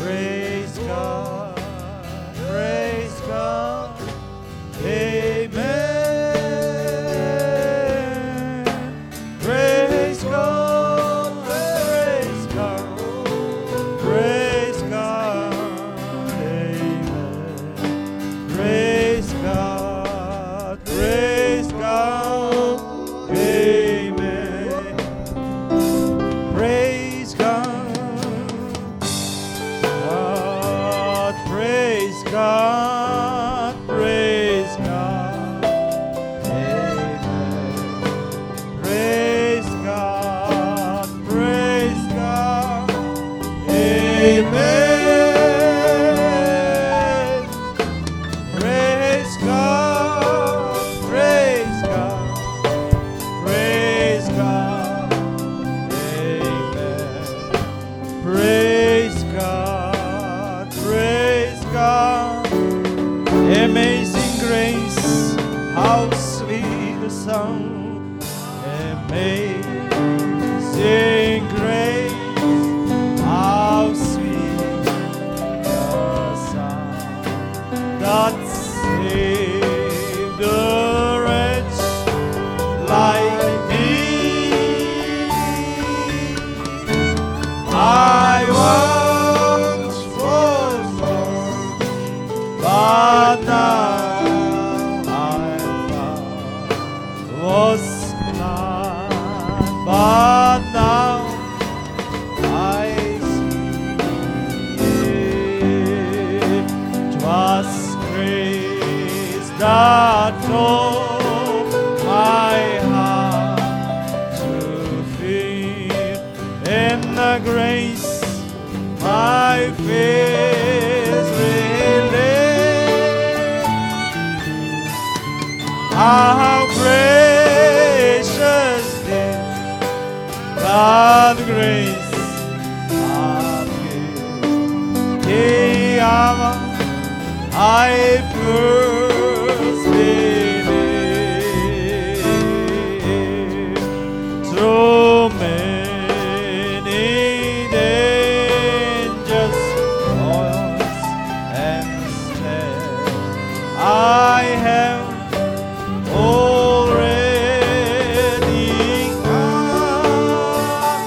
Praise God. Praise God. Amen. Praise God. Praise God. Praise God. Amen. Praise God. Praise God. Amen. Praise God. God. Praise God. Praise God. Amen. Praise God. Praise God. Amen. Praise God. Praise God. Praise God. Amen. Praise God. Praise God. Amazing grace, how sweet the sound. Amazing grace, how sweet the sound that saved a wretch like me. I once was lost, but now I'm found. Was blind, but now I see. 'Twas grace that drove my heart to fear, and the grace my fears relieved. How gracious did God's grace appear. I first believed. Through many dangers, toils, and snares, I have already come.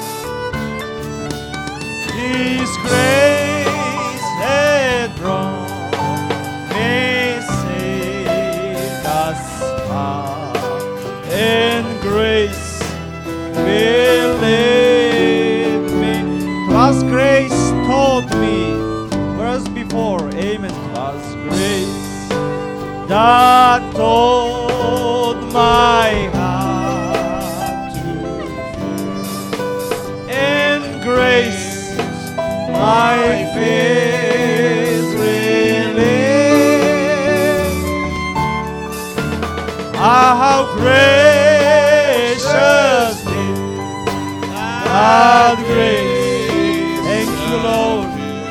His grace had drawn me safe thus far, and grace will lead me. 'Twas grace taught me, verse before, amen. 'Twas grace that taught my heart to fear, and grace my fears relieved. How gracious did that grace. Thank you, Lord.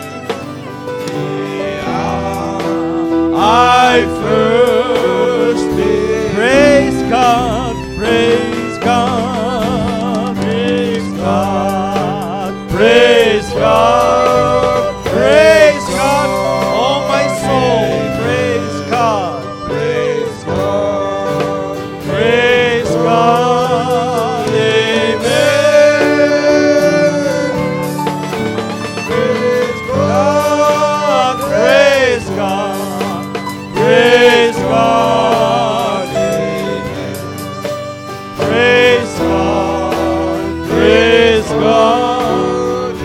I first praise God, praise God, praise God, praise God, praise God, oh my soul, praise God, praise God, praise God, amen. Praise God, praise God, praise God, amen. Praise God, praise God,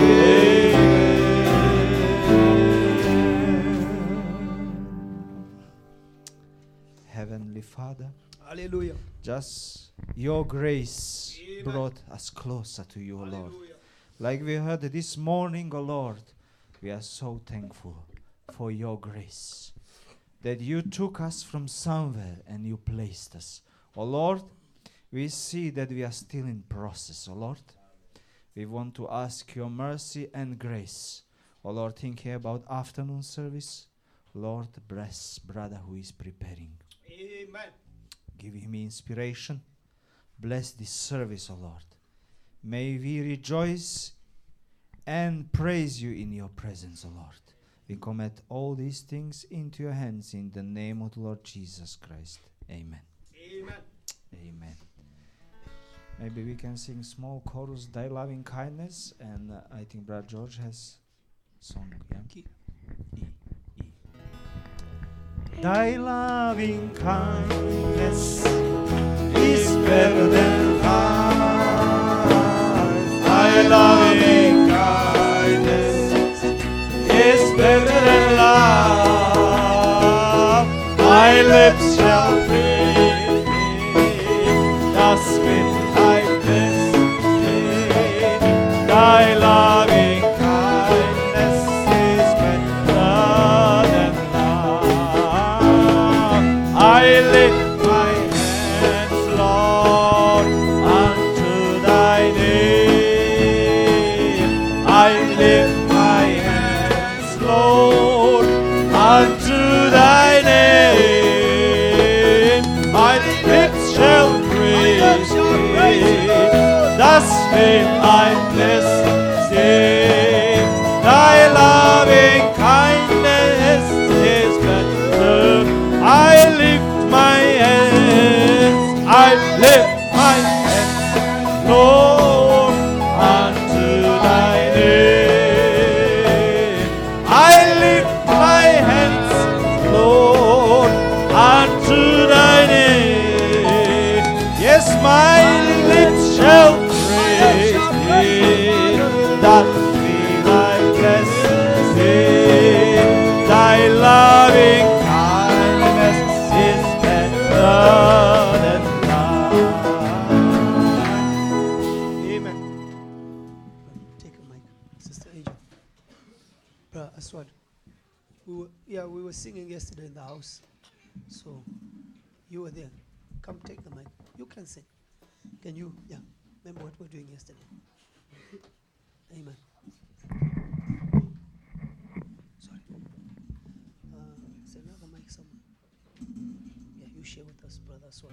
amen. Heavenly Father, Hallelujah. just your grace Amen. brought us closer to you, Lord. Hallelujah. Like we heard this morning, O Lord, we are so thankful for your grace, that you took us from somewhere and you placed us. O Lord, we see that we are still in process, O Lord. We want to ask your mercy and grace. O Lord, thinking about afternoon service, Lord, bless brother who is preparing. Amen. Give him inspiration. Bless this service, O Lord. May we rejoice and praise you in your presence, O Lord. We commit all these things into your hands in the name of the Lord Jesus Christ. Amen. Amen. Amen. Maybe we can sing small chorus, Thy loving kindness, and I think Brother George has song. Yeah? Key. E. Thy loving kindness is better than life. Thy loving kindness is better than love. My lips shall praise thee, thus with thy blessing. Thy loving kindness is better than love. I lift my hands, Lord, unto thy name. I lift my hands, Lord, unto thy name. My lips shall praise thee, thus will I bless thee. Thy loving kindness is better. I lift my hands, I lift my hands, Lord, unto thy name. I lift my hands, Lord, unto thy name. Yes, my lips shall praise thee, that will I bless thee. Thy loving kindness is better than life. Amen. Take a mic, Sister Angel. Brother Aswad, we were singing yesterday in the house, so you were there. Come take the mic. You can sing. Can you? Yeah. Remember what we were doing yesterday. Amen. Sorry. Is there another mic somewhere? Yeah, you share with us, Brother Aswad.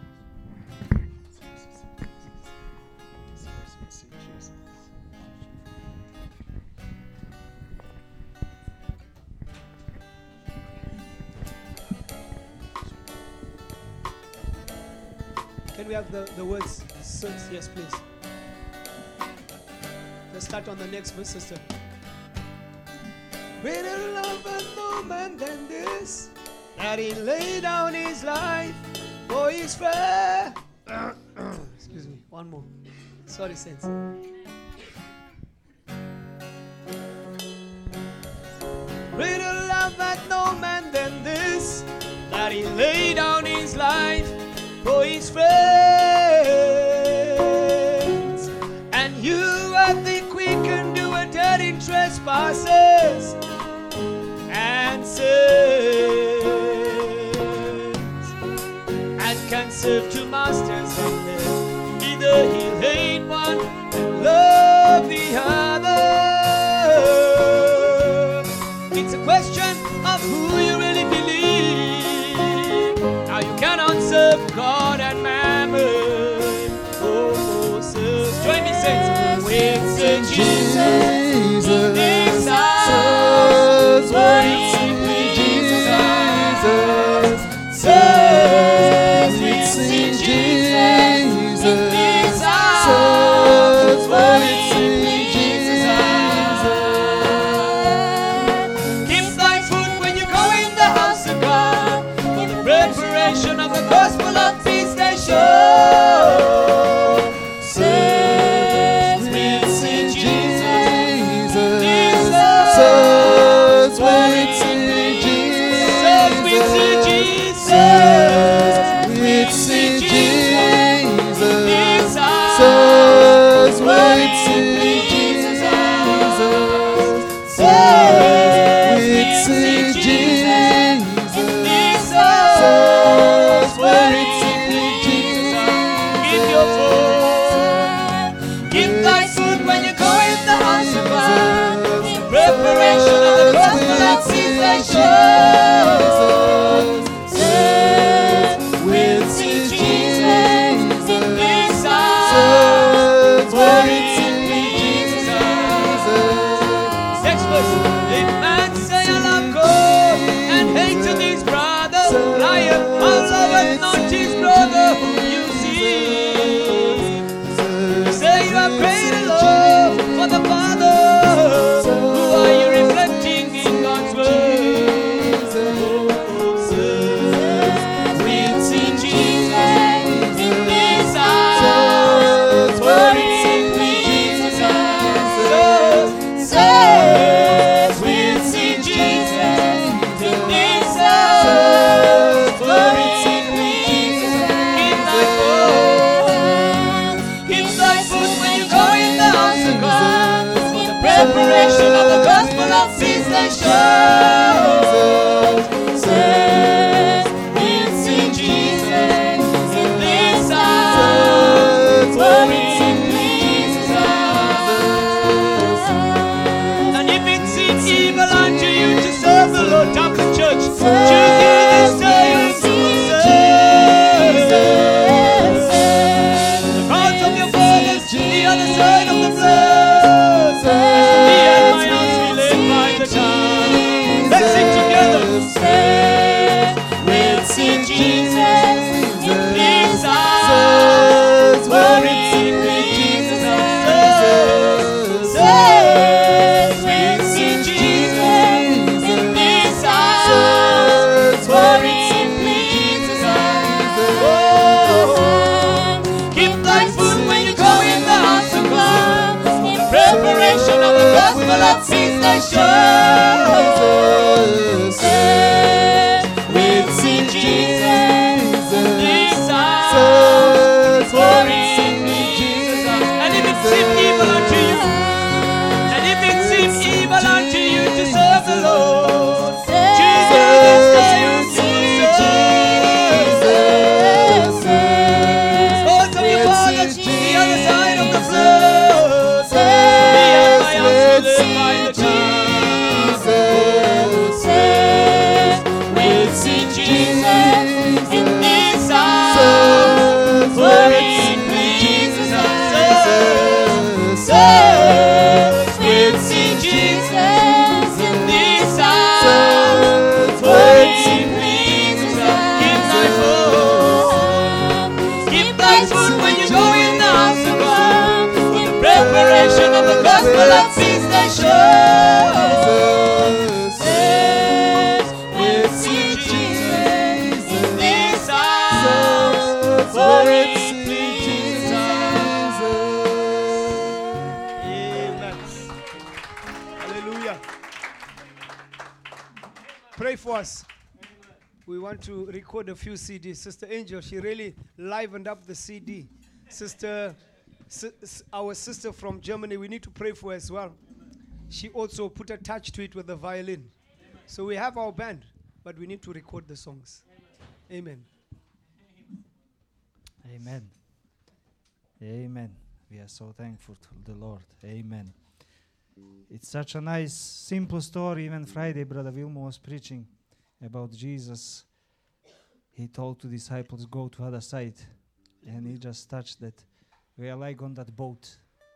Can we have the words? Yes, please. Let's start on the next verse, sister. Greater love hath no man than this, that he laid down his life for his friend. Excuse me, one more. Sorry, saints. Greater love hath no man than this, that he laid down his life for his friends. And you are the quickened do a dead in trespasses and sins, and can serve two masters in them. Either he'll hate one and love the other. It's a question of who you really believe. Now you cannot serve God and mammon. Oh, serve. Join me, saints. With Sir Jesus, this house, with Jesus, serve with Sir Jesus. of visitation. We'll see Jesus in this house, for it pleases us. And if it seems evil unto you to serve the Lord, Dublin Church, choose you this day to serve. The gods of your fathers, the other side of the blood. Me and my house we live by the town. Let's sing together. We'll see Jesus in this house, for it pleases us. We'll see Jesus in this house, for it pleases us. Keep thy food when you go in the house of God, in preparation of the gospel of peace thy we'll see Jesus in this house, for it pleases us. And if it seems evil unto you, and if it seems evil unto you to serve the Lord, choose you this day to serve. Gods of your fathers, the other side of the flood. Me and my house we live by the town. We'll see Jesus in this house, for it pleases us. We'll see Jesus in this house, for it pleases us. Give thy food when you go in the house of God, for the preparation of the gospel of peace thy we'll see Jesus in this house, for it pleases us. Amen. Hallelujah. Pray for us. We want to record a few CDs. Sister Angel, she really livened up the CD. Our sister from Germany, we need to pray for her as well. She also put a touch to it with the violin. So we have our band, but we need to record the songs. Amen. Amen. Amen. We are so thankful to the Lord. Amen. It's such a nice, simple story. Even Friday, Brother Wilmo was preaching about Jesus. He told two disciples, go to other side. And he just touched that. We are like on that boat.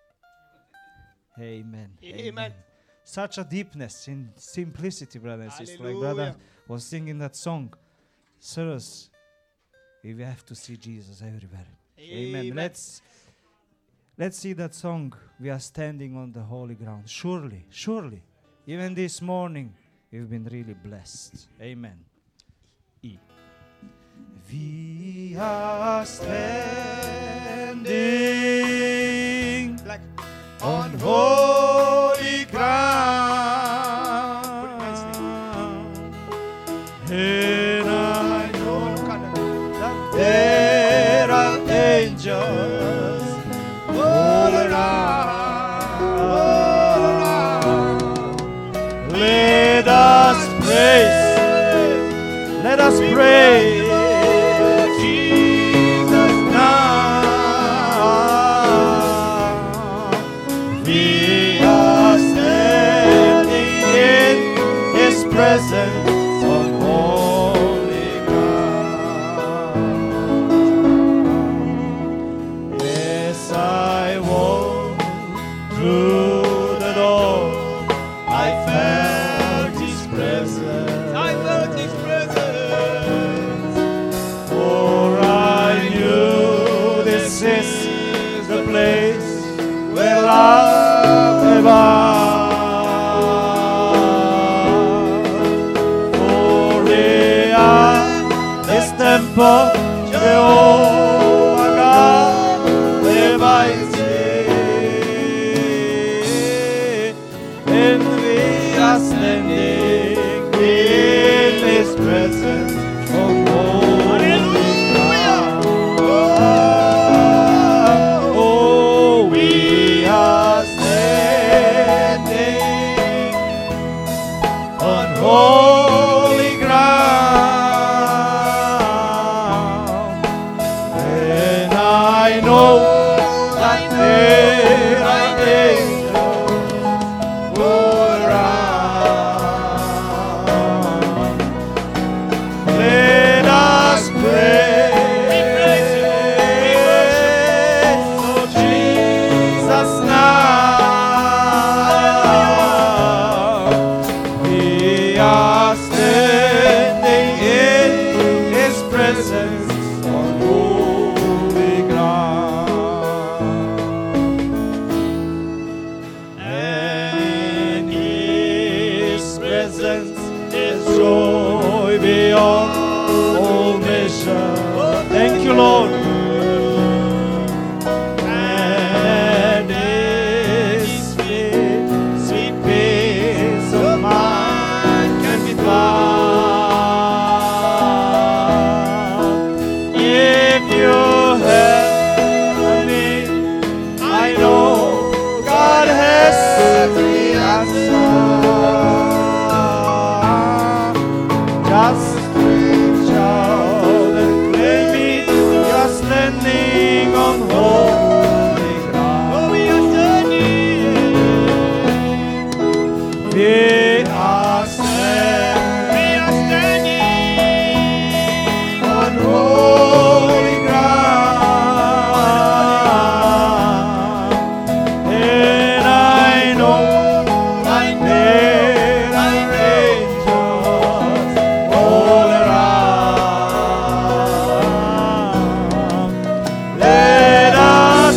Amen. Amen. Such a deepness in simplicity, brother and sister. Like Hallelujah. brother was singing that song. Sirs, we have to see Jesus everywhere. Amen. Let's see that song. We are standing on the holy ground. Surely, even this morning, we've been really blessed. Amen. We are standing Like on holy Put it nicely. ground, and I know look at that. that there are angels all around. Let us praise Jesus now. We are standing in His presence on holy ground. As I walk through the door, I felt His presence. I felt His presence. For I knew this is the place where love abounds. For we are this temple, Jehovah God, Almighty, and we are standing in His presence on holy ground. Oh, we are standing holy ground. And I know that there are angels all around. Let us praise Lord Jesus now. We are standing in His presence on holy ground. And in His presence is joy beyond all measure. Thank you, Lord. And His sweet, sweet peace of mind can be found. If you have me, I know God has the answer. Just reach out and claim it. You're standing on holy ground. Oh, we are standing. We are standing on holy ground. And I know that there are angels all around. Let us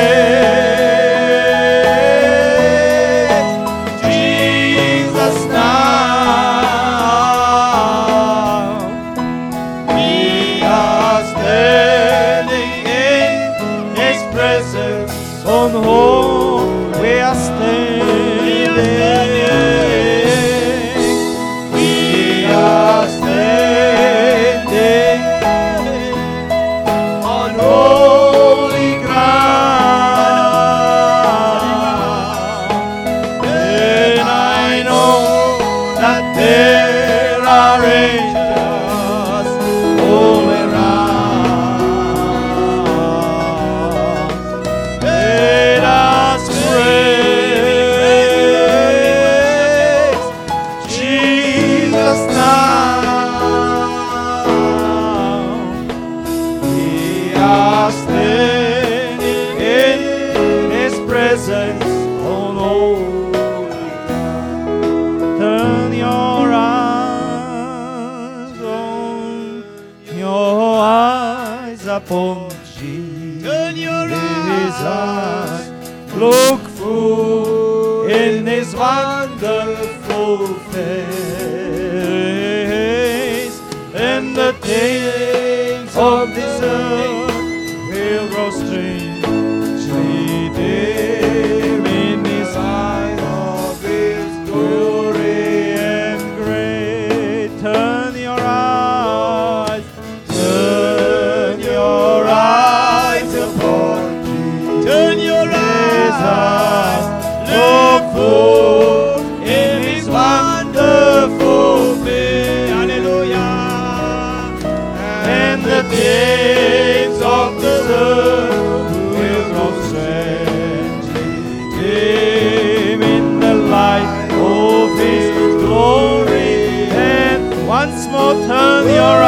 praise Jesus now. We are standing in His presence on home. We are standing. We are standing on holy ground. And I know that there are angels all around. Let us praise Jesus now. We are standing in His presence on holy ground. Turn your eyes on your eyes upon Jesus. Turn your eyes. Look full in His wonderful face, and the things of this earth will grow strangely dim in His sight of His glory and grace. Turn your eyes upon Jesus. Turn your eyes, look full in His wonderful face. Hallelujah. And the things of this earth will grow strangely dim in the light of His glory. And once more, turn your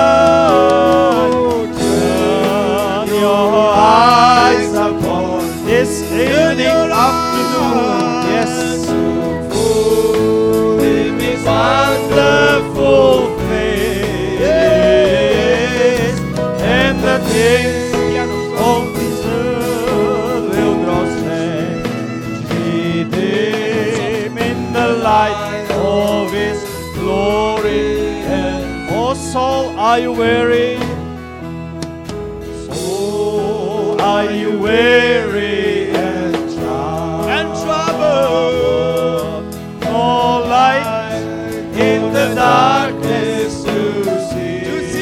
eyes upon this evening afternoon. Yes, full in His wonderful face, and the things of this earth will grow strangely dim in the light of His glory. And oh soul, are you weary? Soul, are you weary and troubled? No light in the darkness to see.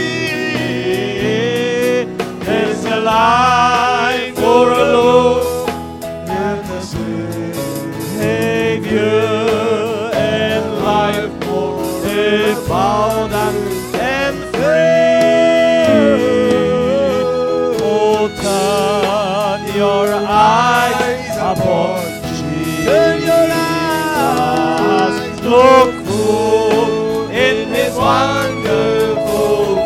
There's a light for a Lord and the Savior, and life for bowed and free. Oh, turn your eyes upon Jesus. Look full in His wonderful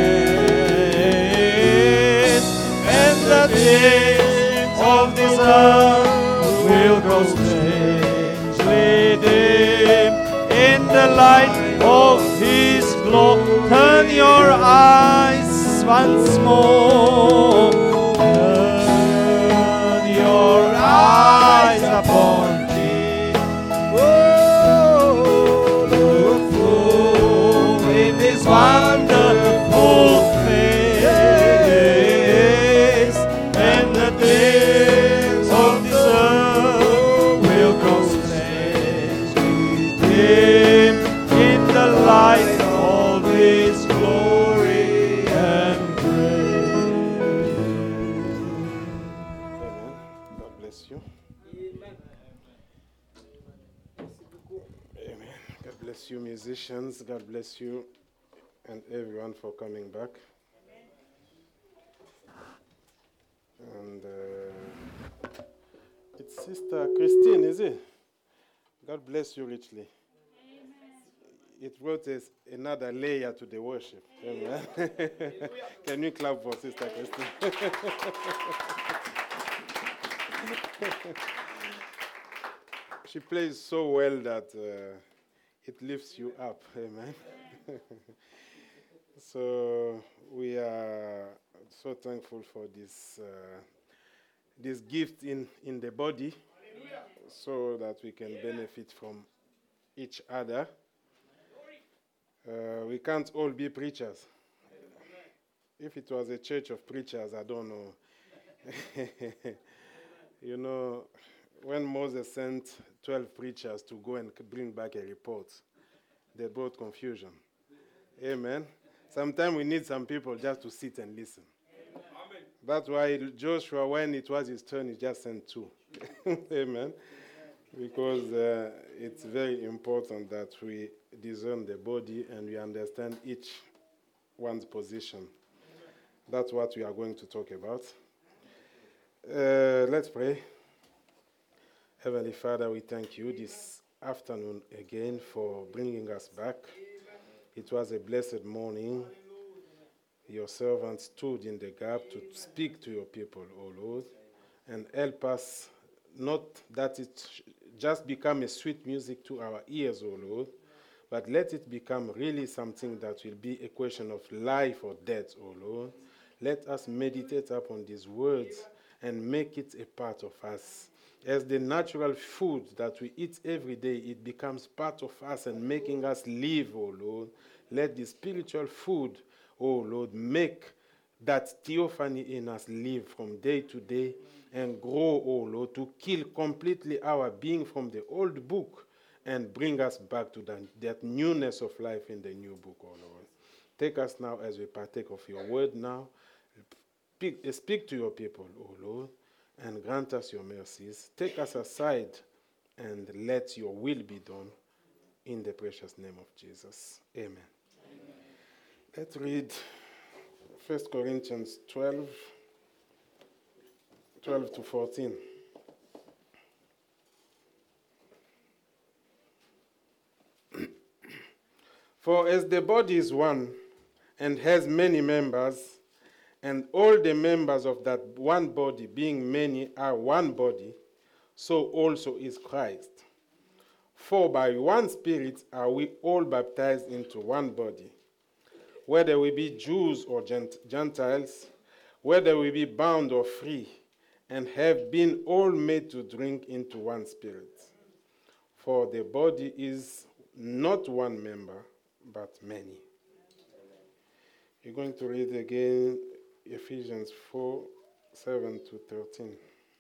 face, and the things of this earth will grow strangely dim in the light of His glory. Turn your eyes once more. Turn your eyes upon Jesus. Look full in His wonderful face, and the things of this earth will grow strangely dim in the light of His glory and grace. Amen. God bless you. Amen. God bless you, musicians. God bless you and everyone for coming back. And it's Sister Christine, is it? God bless you richly. It brought us another layer to the worship. Amen. Can we clap for Sister Christine? She plays so well that it lifts you up. Amen. So we are so thankful for this gift in the body, so that we can benefit from each other. We can't all be preachers. If it was a church of preachers, I don't know. You know, when Moses sent 12 preachers to go and bring back a report, they brought confusion. Amen. Sometimes we need some people just to sit and listen. Amen. That's why Joshua, when it was his turn, he just sent 2. Amen. Because it's very important that we discern the body and we understand each one's position. That's what we are going to talk about. Let's pray. Heavenly Father, we thank you this afternoon again for bringing us back. It was a blessed morning. Your servant stood in the gap to speak to your people, O Lord, and help us, not that it just become a sweet music to our ears, O Lord, but let it become really something that will be a question of life or death, O Lord. Let us meditate upon these words and make it a part of us. As the natural food that we eat every day, it becomes part of us and making us live, O Lord. Let the spiritual food, O Lord, make that theophany in us live from day to day and grow, O Lord, to kill completely our being from the old book and bring us back to that newness of life in the new book, O Lord. Take us now as we partake of your word now. Speak to your people, O Lord, and grant us your mercies. Take us aside and let your will be done in the precious name of Jesus. Amen. Let's read 1 Corinthians 12 to 14. For as the body is one and has many members, and all the members of that one body, being many, are one body, so also is Christ. For by one Spirit are we all baptized into one body, whether we be Jews or Gentiles, whether we be bound or free, and have been all made to drink into one Spirit. For the body is not one member, but many. You're going to read again Ephesians 4, 7 to 13.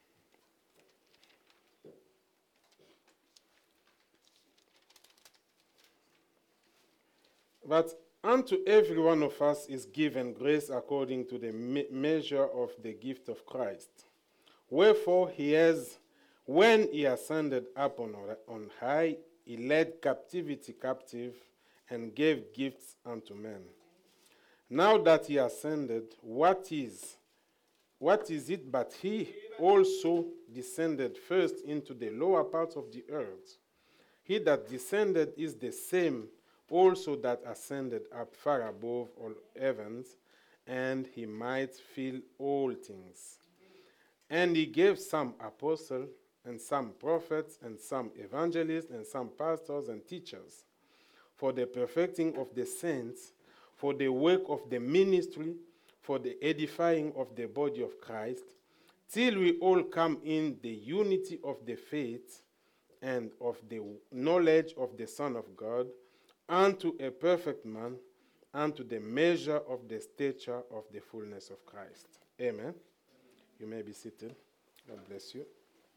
But unto every one of us is given grace according to the measure of the gift of Christ. Wherefore he has, when he ascended up on high, he led captivity captive, and gave gifts unto men. Now that he ascended, what is it but he also descended first into the lower parts of the earth? He that descended is the same also that ascended up far above all heavens, and he might fill all things. And he gave some apostles, and some prophets, and some evangelists, and some pastors and teachers, for the perfecting of the saints, for the work of the ministry, for the edifying of the body of Christ, till we all come in the unity of the faith and of the knowledge of the Son of God, unto a perfect man, unto the measure of the stature of the fullness of Christ. Amen. You may be seated. God bless you.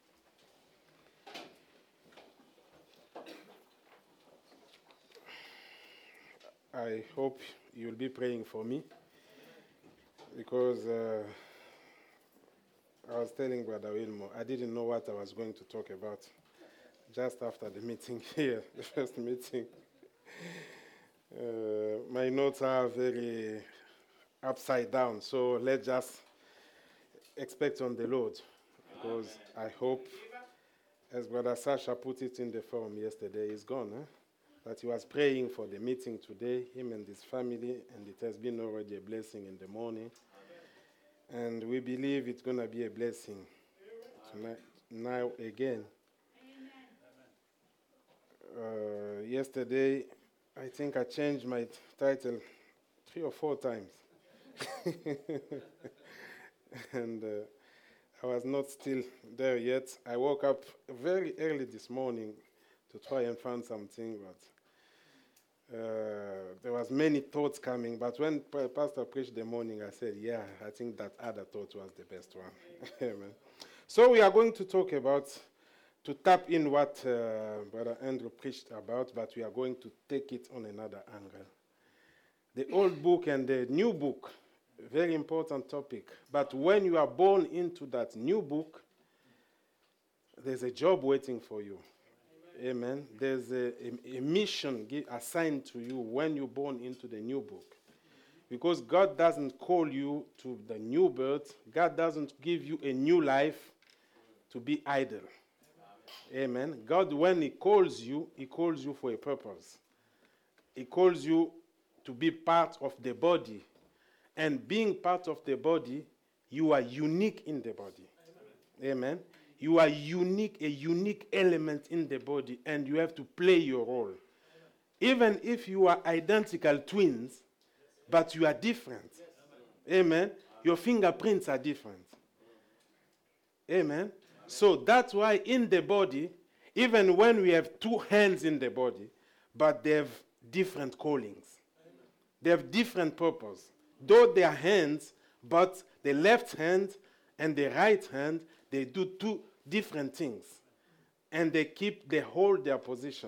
I hope you'll be praying for me, because I was telling Brother Wilmo, I didn't know what I was going to talk about just after the meeting here, the first meeting. My notes are very upside down, so let's just expect on the Lord, because I hope, as Brother Sasha put it in the forum yesterday, he's gone, but he was praying for the meeting today, him and his family, and it has been already a blessing in the morning. And we believe it's going to be a blessing tonight, now again. Yesterday, I think I changed my title 3 or 4 times. And I was not still there yet. I woke up very early this morning to try and find something, but there was many thoughts coming. But when Pastor preached the morning, I said, yeah, I think that other thought was the best one. Amen. So we are going to talk about, to tap in what Brother Andrew preached about, but we are going to take it on another angle. The old book and the new book, very important topic. But when you are born into that new book, there's a job waiting for you. Amen. There's a mission assigned to you when you're born into the new book. Because God doesn't call you to the new birth. God doesn't give you a new life to be idle. Amen. God, when He calls you for a purpose. He calls you to be part of the body. And being part of the body, you are unique in the body. Amen. You are unique, a unique element in the body, and you have to play your role. Even if you are identical twins, but you are different. Amen. Your fingerprints are different. Amen. So that's why in the body, even when we have 2 hands in the body, but they have different callings. They have different purpose. Though they are hands, but the left hand and the right hand, they do 2 different things. And they hold their position.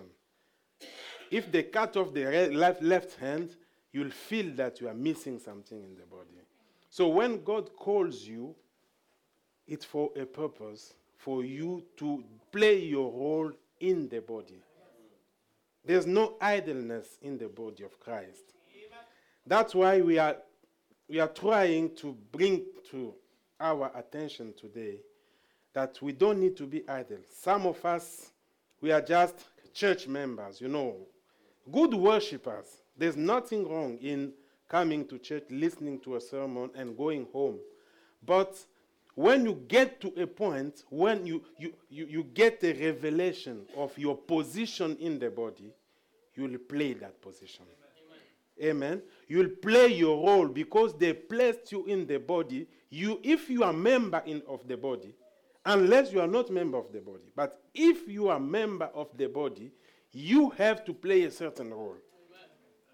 If they cut off the left hand, you'll feel that you are missing something in the body. So when God calls you, it's for a purpose, for you to play your role in the body. There's no idleness in the body of Christ. That's why we are trying to bring to our attention today that we don't need to be idle. Some of us, we are just church members, good worshipers. There's nothing wrong in coming to church, listening to a sermon, and going home. But when you get to a point, when you get a revelation of your position in the body, you'll play that position. Amen. You'll play your role because they placed you in the body. If you are a member of the body, unless you are not a member of the body, but if you are a member of the body, you have to play a certain role. Amen.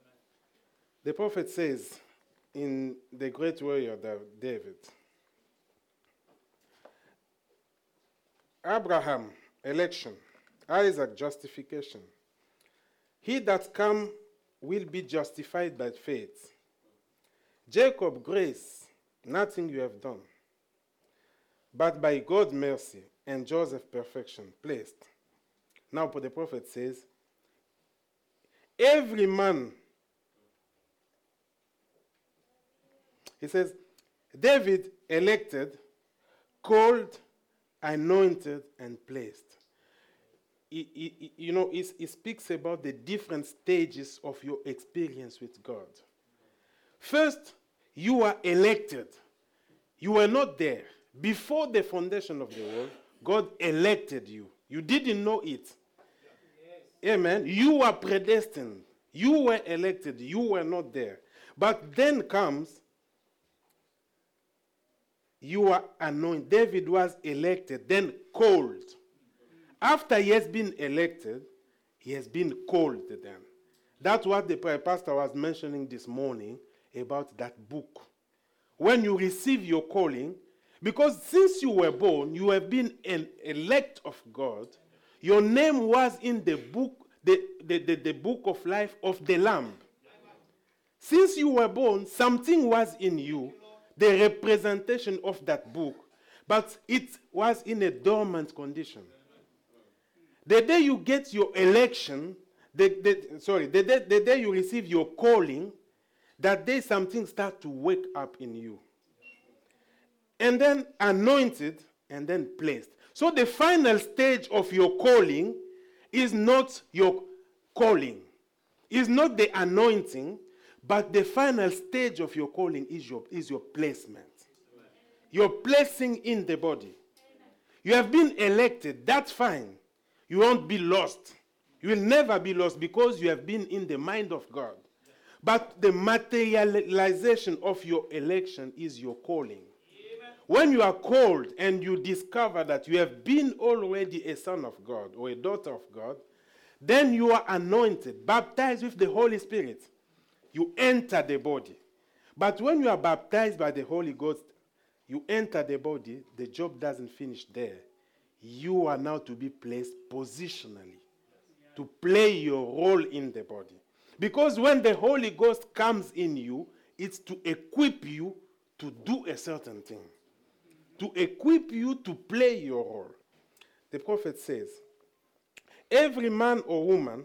The prophet says in the great warrior David, Abraham, election. Isaac, justification. He that come will be justified by faith. Jacob, grace, nothing you have done, but by God's mercy, and Joseph, perfection, placed. Now the prophet says, every man, he says, David elected, called, anointed, and placed. He speaks about the different stages of your experience with God. First, you are elected. You were not there. Before the foundation of the world, God elected you. You didn't know it. Amen. You were predestined. You were elected. You were not there. But then comes, you are anointed. David was elected, then called. After he has been elected, he has been called then. That's what the pastor was mentioning this morning about that book. When you receive your calling, because since you were born, you have been an elect of God. Your name was in the book, the book of life of the Lamb. Since you were born, something was in you, the representation of that book, but it was in a dormant condition. The day you get your election, the day you receive your calling, that day something starts to wake up in you. And then anointed, and then placed. So the final stage of your calling is not your calling. It's not the anointing, but the final stage of your calling is your placement. Your placing in the body. You have been elected, that's fine. You won't be lost. You will never be lost because you have been in the mind of God. But the materialization of your election is your calling. When you are called and you discover that you have been already a son of God or a daughter of God, then you are anointed, baptized with the Holy Spirit. You enter the body. But when you are baptized by the Holy Ghost, you enter the body, the job doesn't finish there. You are now to be placed positionally, to play your role in the body. Because when the Holy Ghost comes in you, it's to equip you to do a certain thing. To equip you to play your role. The prophet says, every man or woman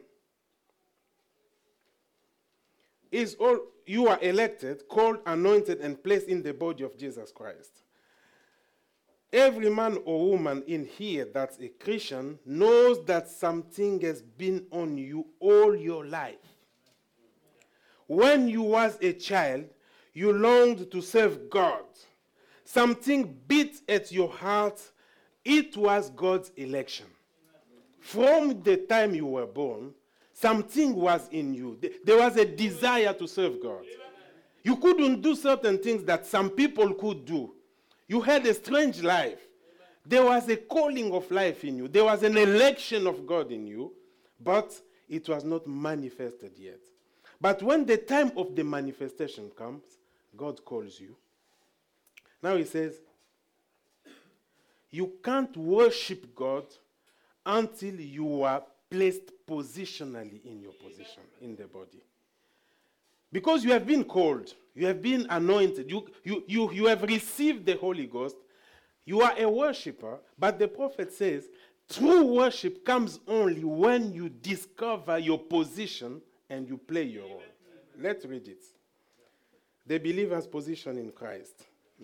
you are elected, called, anointed, and placed in the body of Jesus Christ. Every man or woman in here that's a Christian knows that something has been on you all your life. When you was a child, you longed to serve God. Something beat at your heart. It was God's election. From the time you were born, something was in you. There was a desire to serve God. You couldn't do certain things that some people could do. You had a strange life. There was a calling of life in you. There was an election of God in you, but it was not manifested yet. But when the time of the manifestation comes, God calls you. Now he says, you can't worship God until you are placed positionally in your position, in the body. Because you have been called, you have been anointed, you have received the Holy Ghost, you are a worshiper, but the prophet says, true worship comes only when you discover your position and you play your role. Let's read it. The believer's position in Christ,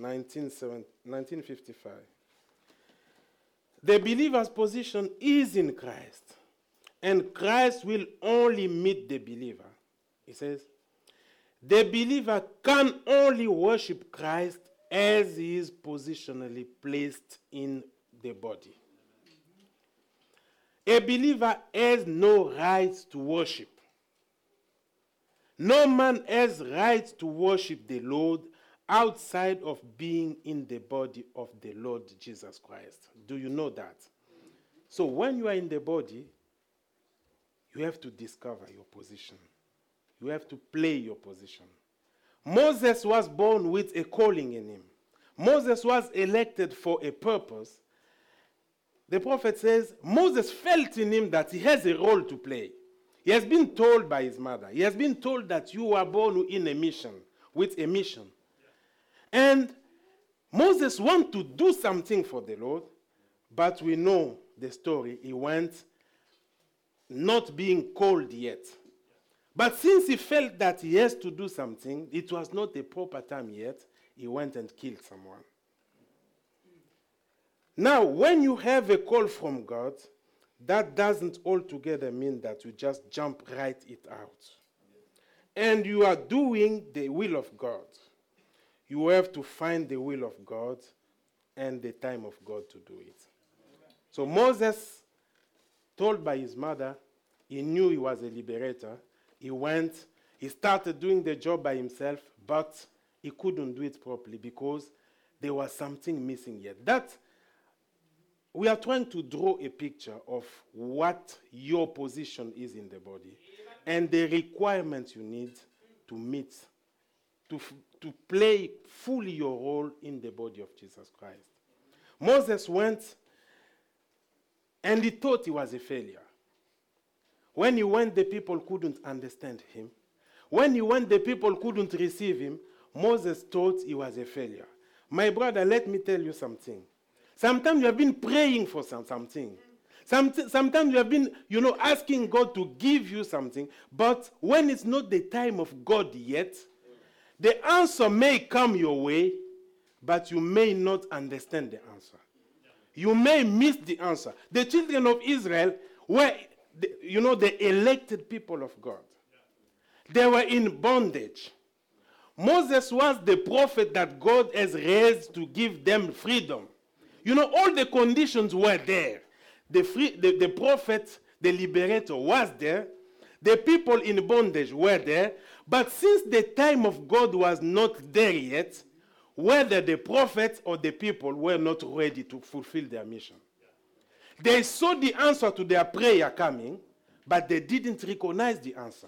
1955. The believer's position is in Christ, and Christ will only meet the believer. He says, the believer can only worship Christ as he is positionally placed in the body. A believer has no right to worship. No man has right to worship the Lord outside of being in the body of the Lord Jesus Christ. Do you know that? So when you are in the body, you have to discover your position. You have to play your position. Moses was born with a calling in him. Moses was elected for a purpose. The prophet says Moses felt in him that he has a role to play. He has been told by his mother. He has been told that you are born in a mission, with a mission. And Moses wanted to do something for the Lord, but we know the story. He went not being called yet. But since he felt that he has to do something, it was not the proper time yet, he went and killed someone. Now, when you have a call from God, that doesn't altogether mean that you just jump right it out. And you are doing the will of God. You have to find the will of God and the time of God to do it. So Moses, told by his mother, he knew he was a liberator. He went, he started doing the job by himself, but he couldn't do it properly because there was something missing yet. That we are trying to draw a picture of what your position is in the body and the requirements you need to meet, to play fully your role in the body of Jesus Christ. Moses went and he thought he was a failure. When he went, the people couldn't understand him. When he went, the people couldn't receive him. Moses thought he was a failure. My brother, let me tell you something. Sometimes you have been praying for something. Sometimes you have been, asking God to give you something. But when it's not the time of God yet, the answer may come your way, but you may not understand the answer. You may miss the answer. The children of Israel were, the elected people of God. They were in bondage. Moses was the prophet that God has raised to give them freedom. All the conditions were there. The prophet, the liberator was there. The people in bondage were there. But since the time of God was not there yet, whether the prophet or the people were not ready to fulfill their mission. They saw the answer to their prayer coming, but they didn't recognize the answer.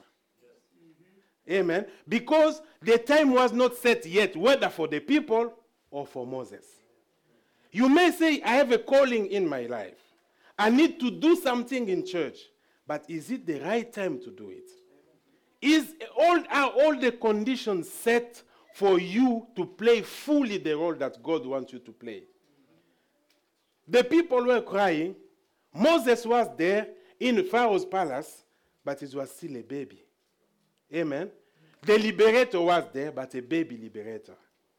Amen. Because the time was not set yet, whether for the people or for Moses. You may say, I have a calling in my life. I need to do something in church. But is it the right time to do it? Are all the conditions set for you to play fully the role that God wants you to play? The people were crying. Moses was there in Pharaoh's palace, but he was still a baby. Amen. The liberator was there, but a baby liberator.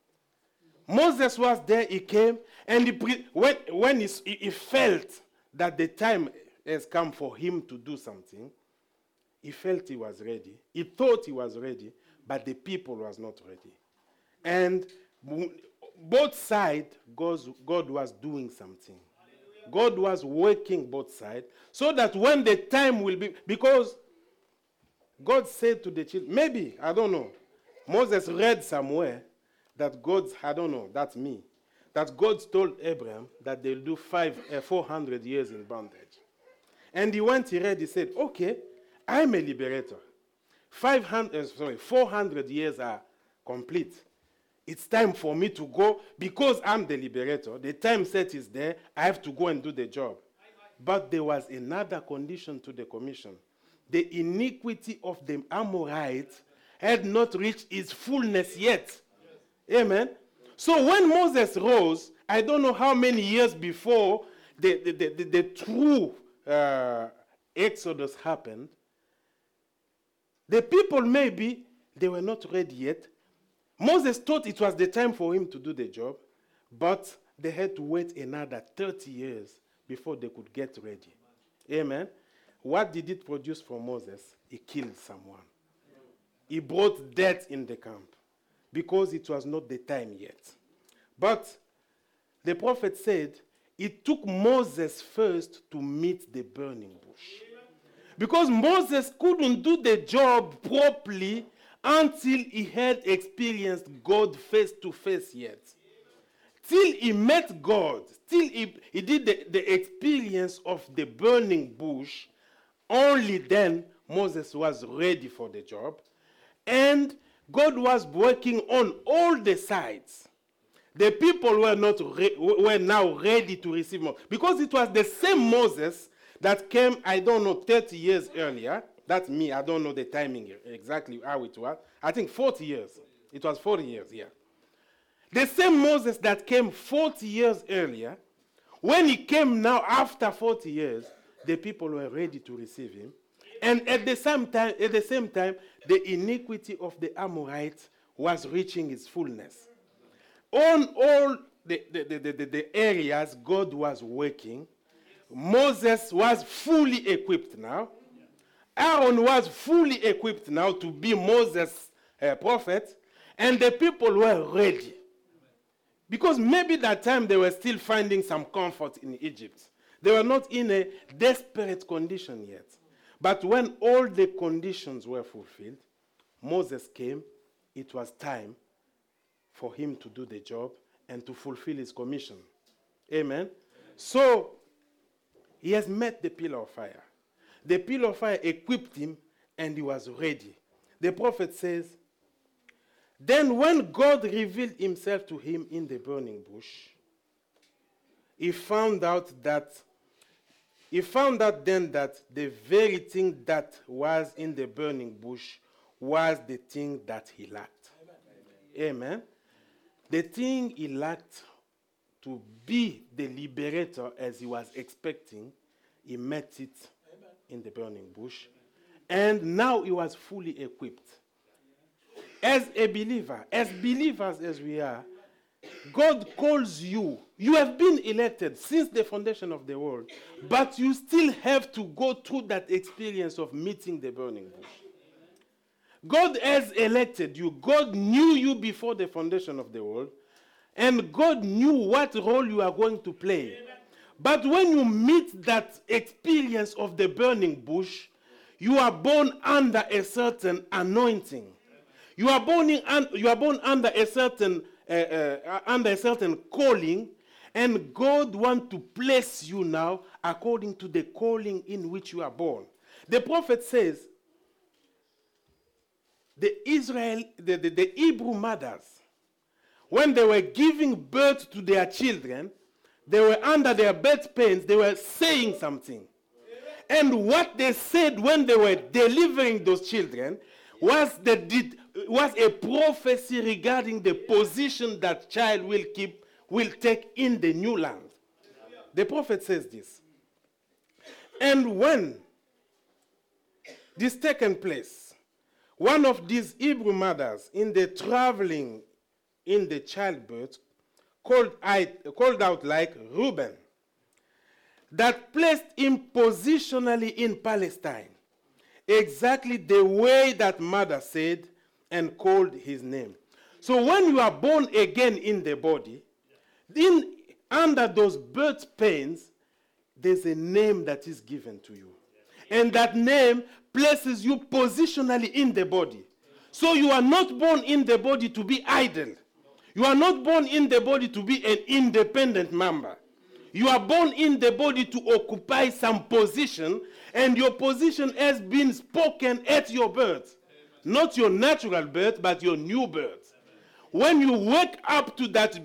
Moses was there, he came, and when he felt that the time has come for him to do something, he felt he was ready. He thought he was ready, but the people was not ready. And both sides, God was doing something. God was working both sides, so that when the time will be, because God said to the children, maybe, I don't know, Moses read somewhere that that's me, that God told Abraham that they'll do 400 years in bondage. And he read, he said, okay, I'm a liberator. 400 years are complete. It's time for me to go because I'm the liberator. The time set is there. I have to go and do the job. But there was another condition to the commission. The iniquity of the Amorites had not reached its fullness yet. Amen. So when Moses rose, I don't know how many years before the true Exodus happened, the people maybe, they were not ready yet. Moses thought it was the time for him to do the job, but they had to wait another 30 years before they could get ready. Amen. What did it produce for Moses? He killed someone. He brought death in the camp because it was not the time yet. But the prophet said it took Moses first to meet the burning bush. Because Moses couldn't do the job properly until he had experienced God face to face yet. Till he met God, till he did the experience of the burning bush, only then Moses was ready for the job. And God was working on all the sides. The people were now ready to receive more. Because it was the same Moses that came, 30 years earlier. That's me, I don't know the timing exactly how it was. I think 40 years. It was 40 years, yeah. The same Moses that came 40 years earlier, when he came now after 40 years, the people were ready to receive him. And at the same time, the iniquity of the Amorites was reaching its fullness. On all the areas God was working, Moses was fully equipped now. Aaron was fully equipped now to be Moses' prophet, and the people were ready. Because maybe that time they were still finding some comfort in Egypt. They were not in a desperate condition yet. But when all the conditions were fulfilled, Moses came. It was time for him to do the job and to fulfill his commission. Amen? So, he has met the pillar of fire. The pillar of fire equipped him and he was ready. The prophet says, then when God revealed himself to him in the burning bush, he found out then that the very thing that was in the burning bush was the thing that he lacked. Amen. The thing he lacked to be the liberator as he was expecting, he met it in the burning bush. And now he was fully equipped. As a believer, as believers as we are, God calls you. You have been elected since the foundation of the world, but you still have to go through that experience of meeting the burning bush. God has elected you. God knew you before the foundation of the world, and God knew what role you are going to play. But when you meet that experience of the burning bush, you are born under a certain anointing. You are born under a certain calling, and God wants to place you now according to the calling in which you are born. The prophet says, the Hebrew mothers, when they were giving birth to their children, they were under their birth pains, they were saying something. And what they said when they were delivering those children was a prophecy regarding the position that child will take in the new land. The prophet says this. And when this taken place, one of these Hebrew mothers in the traveling in the childbirth called out like Reuben, that placed him positionally in Palestine, exactly the way that mother said and called his name. So when you are born again in the body, under those birth pains, there's a name that is given to you. And that name places you positionally in the body. So you are not born in the body to be idle. You are not born in the body to be an independent member. You are born in the body to occupy some position, and your position has been spoken at your birth. Not your natural birth, but your new birth. When you wake up to that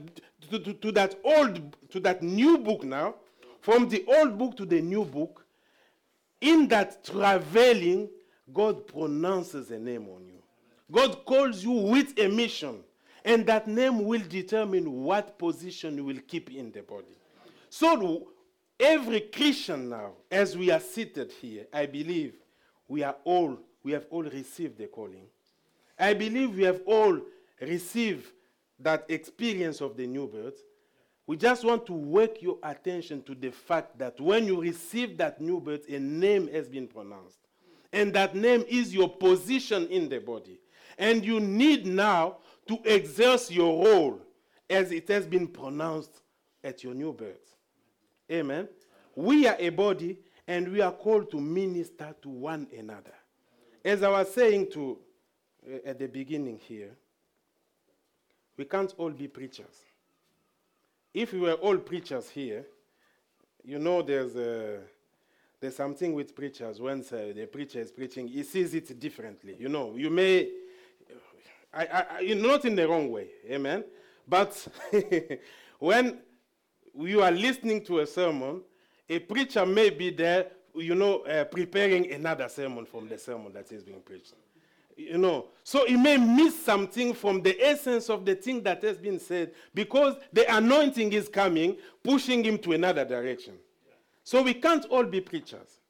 new book now, from the old book to the new book, in that traveling, God pronounces a name on you. God calls you with a mission, and that name will determine what position you will keep in the body. So every Christian now, as we are seated here, I believe we have all received the calling. I believe we have all received that experience of the new birth. We just want to wake your attention to the fact that when you receive that new birth, a name has been pronounced. And that name is your position in the body. And you need now to exerce your role as it has been pronounced at your new birth. Amen. We are a body, and we are called to minister to one another. As I was saying at the beginning here, we can't all be preachers. If we were all preachers here, you know there's something with preachers. Once the preacher is preaching, he sees it differently. You know, you may, not in the wrong way, amen? But when you are listening to a sermon, a preacher may be there, preparing another sermon from the sermon that is being preached. So he may miss something from the essence of the thing that has been said because the anointing is coming, pushing him to another direction. So we can't all be preachers.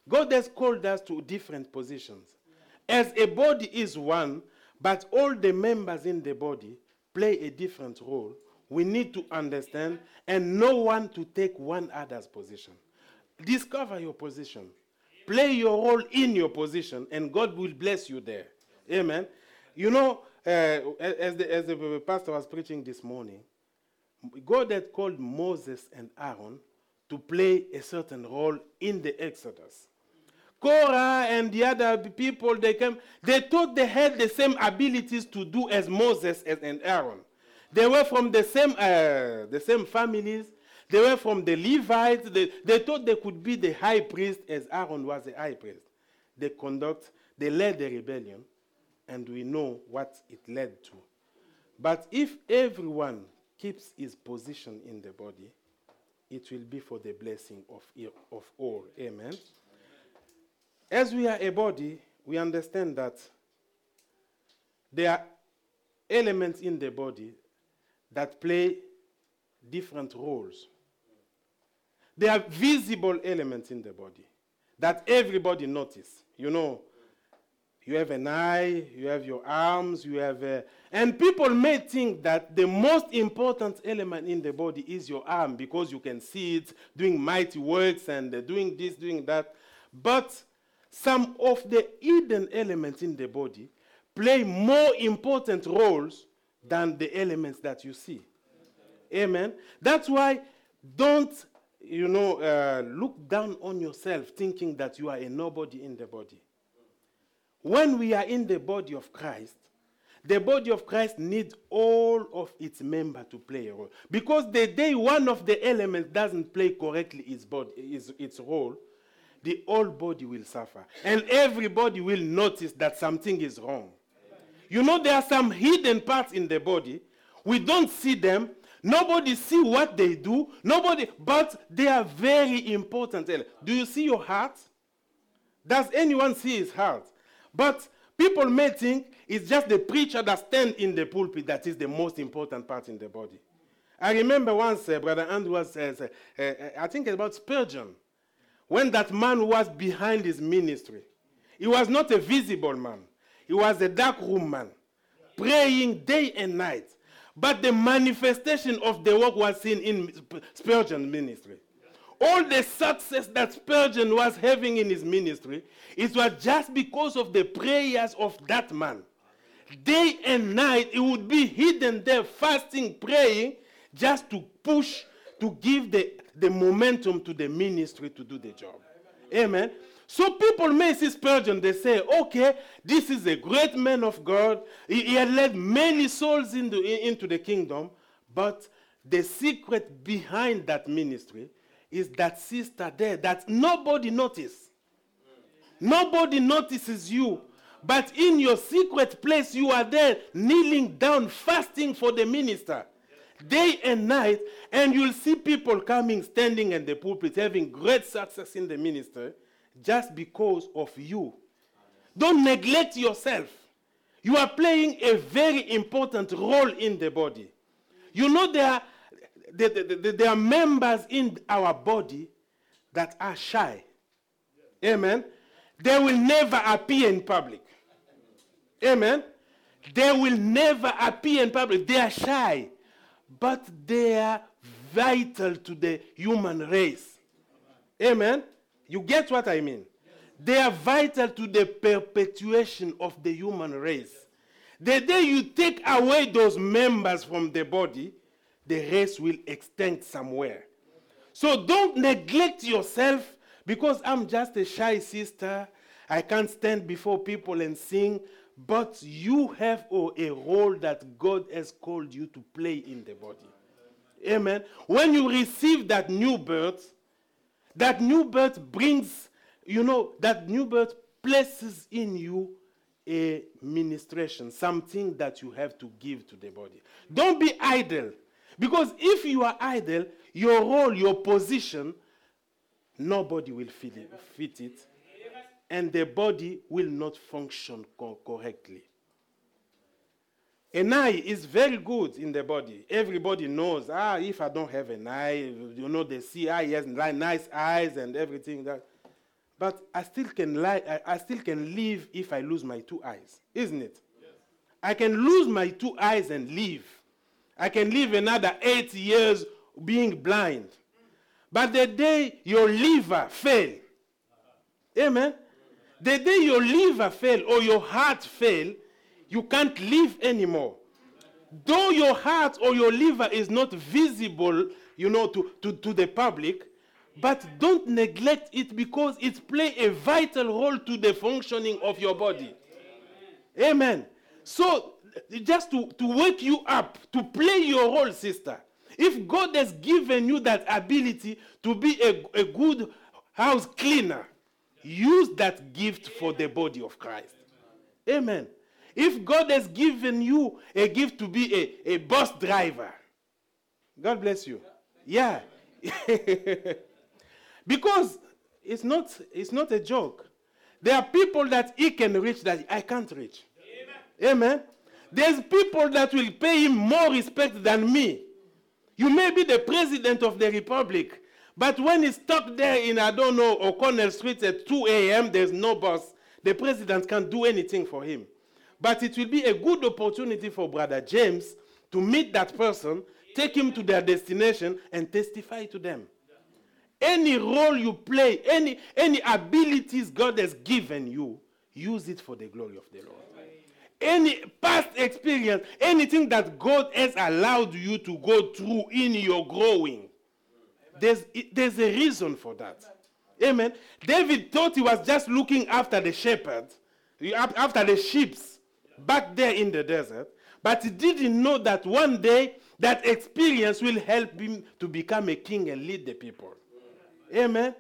God has called us to different positions. As a body is one, but all the members in the body play a different role. We need to understand and no one to take one other's position. Discover your position. Play your role in your position and God will bless you there. Amen. You know, as the pastor was preaching this morning, God had called Moses and Aaron to play a certain role in the Exodus. Korah and the other people, they thought they had the same abilities to do as Moses and Aaron. They were from the same families. They were from the Levites. They thought they could be the high priest as Aaron was the high priest. They led the rebellion, and we know what it led to. But if everyone keeps his position in the body, it will be for the blessing of all. Amen. As we are a body, we understand that there are elements in the body that play different roles. There are visible elements in the body that everybody notices. You know, you have an eye, you have your arms, and people may think that the most important element in the body is your arm because you can see it doing mighty works and doing this, doing that. But some of the hidden elements in the body play more important roles than the elements that you see. Amen. That's why don't, look down on yourself thinking that you are a nobody in the body. When we are in the body of Christ needs all of its members to play a role. Because the day one of the elements doesn't play correctly its role, the whole body will suffer. And everybody will notice that something is wrong. You know, there are some hidden parts in the body. We don't see them. Nobody see what they do. But they are very important. Do you see your heart? Does anyone see his heart? But people may think it's just the preacher that stands in the pulpit that is the most important part in the body. I remember once Brother Andrew says, I think about Spurgeon, when that man was behind his ministry. He was not a visible man. He was a dark room man, praying day and night. But the manifestation of the work was seen in Spurgeon's ministry. All the success that Spurgeon was having in his ministry, it was just because of the prayers of that man. Day and night, he would be hidden there, fasting, praying, just to push, to give the momentum to the ministry to do the job. Amen. So people may see Spurgeon, they say, okay, this is a great man of God. He had led many souls into the kingdom. But the secret behind that ministry is that sister there that nobody notices. Nobody notices you. But in your secret place, you are there kneeling down, fasting for the minister. Day and night, and you'll see people coming, standing in the pulpit, having great success in the ministry, just because of you. Don't neglect yourself. You are playing a very important role in the body. You know there are members in our body that are shy. Amen. They will never appear in public. Amen. They will never appear in public. They are shy. But they are vital to the human race. Amen. You get what I mean? They are vital to the perpetuation of the human race. The day you take away those members from the body, the race will extend somewhere. So don't neglect yourself because I'm just a shy sister. I can't stand before people and sing. But you have a role that God has called you to play in the body. Amen. When you receive that new birth brings, that new birth places in you a ministration, something that you have to give to the body. Don't be idle. Because if you are idle, your role, your position, nobody will fit it. And the body will not function correctly. An eye is very good in the body. Everybody knows, if I don't have an eye, they see, he has nice eyes and everything. but I still can I still can live if I lose my 2 eyes, isn't it? Yes. I can lose my 2 eyes and live. I can live another 8 years being blind. But the day your liver fail, amen? The day your liver fail or your heart fail, you can't live anymore. Though your heart or your liver is not visible, to the public, but don't neglect it because it plays a vital role to the functioning of your body. Amen. So, just to wake you up, to play your role, sister. If God has given you that ability to be a good house cleaner, use that gift for the body of Christ. Amen. If God has given you a gift to be a bus driver, God bless you. Yeah. Because it's not a joke. There are people that he can reach that I can't reach. Amen. Amen. There's people that will pay him more respect than me. You may be the president of the republic, but when he's stuck there in, O'Connell Street at 2 a.m., there's no bus. The president can't do anything for him. But it will be a good opportunity for Brother James to meet that person, take him to their destination, and testify to them. Any role you play, any abilities God has given you, use it for the glory of the Lord. Any past experience, anything that God has allowed you to go through in your growing, there's a reason for that. Amen. David thought he was just looking after the shepherd, after the sheep back there in the desert, but he didn't know that one day that experience will help him to become a king and lead the people. Amen.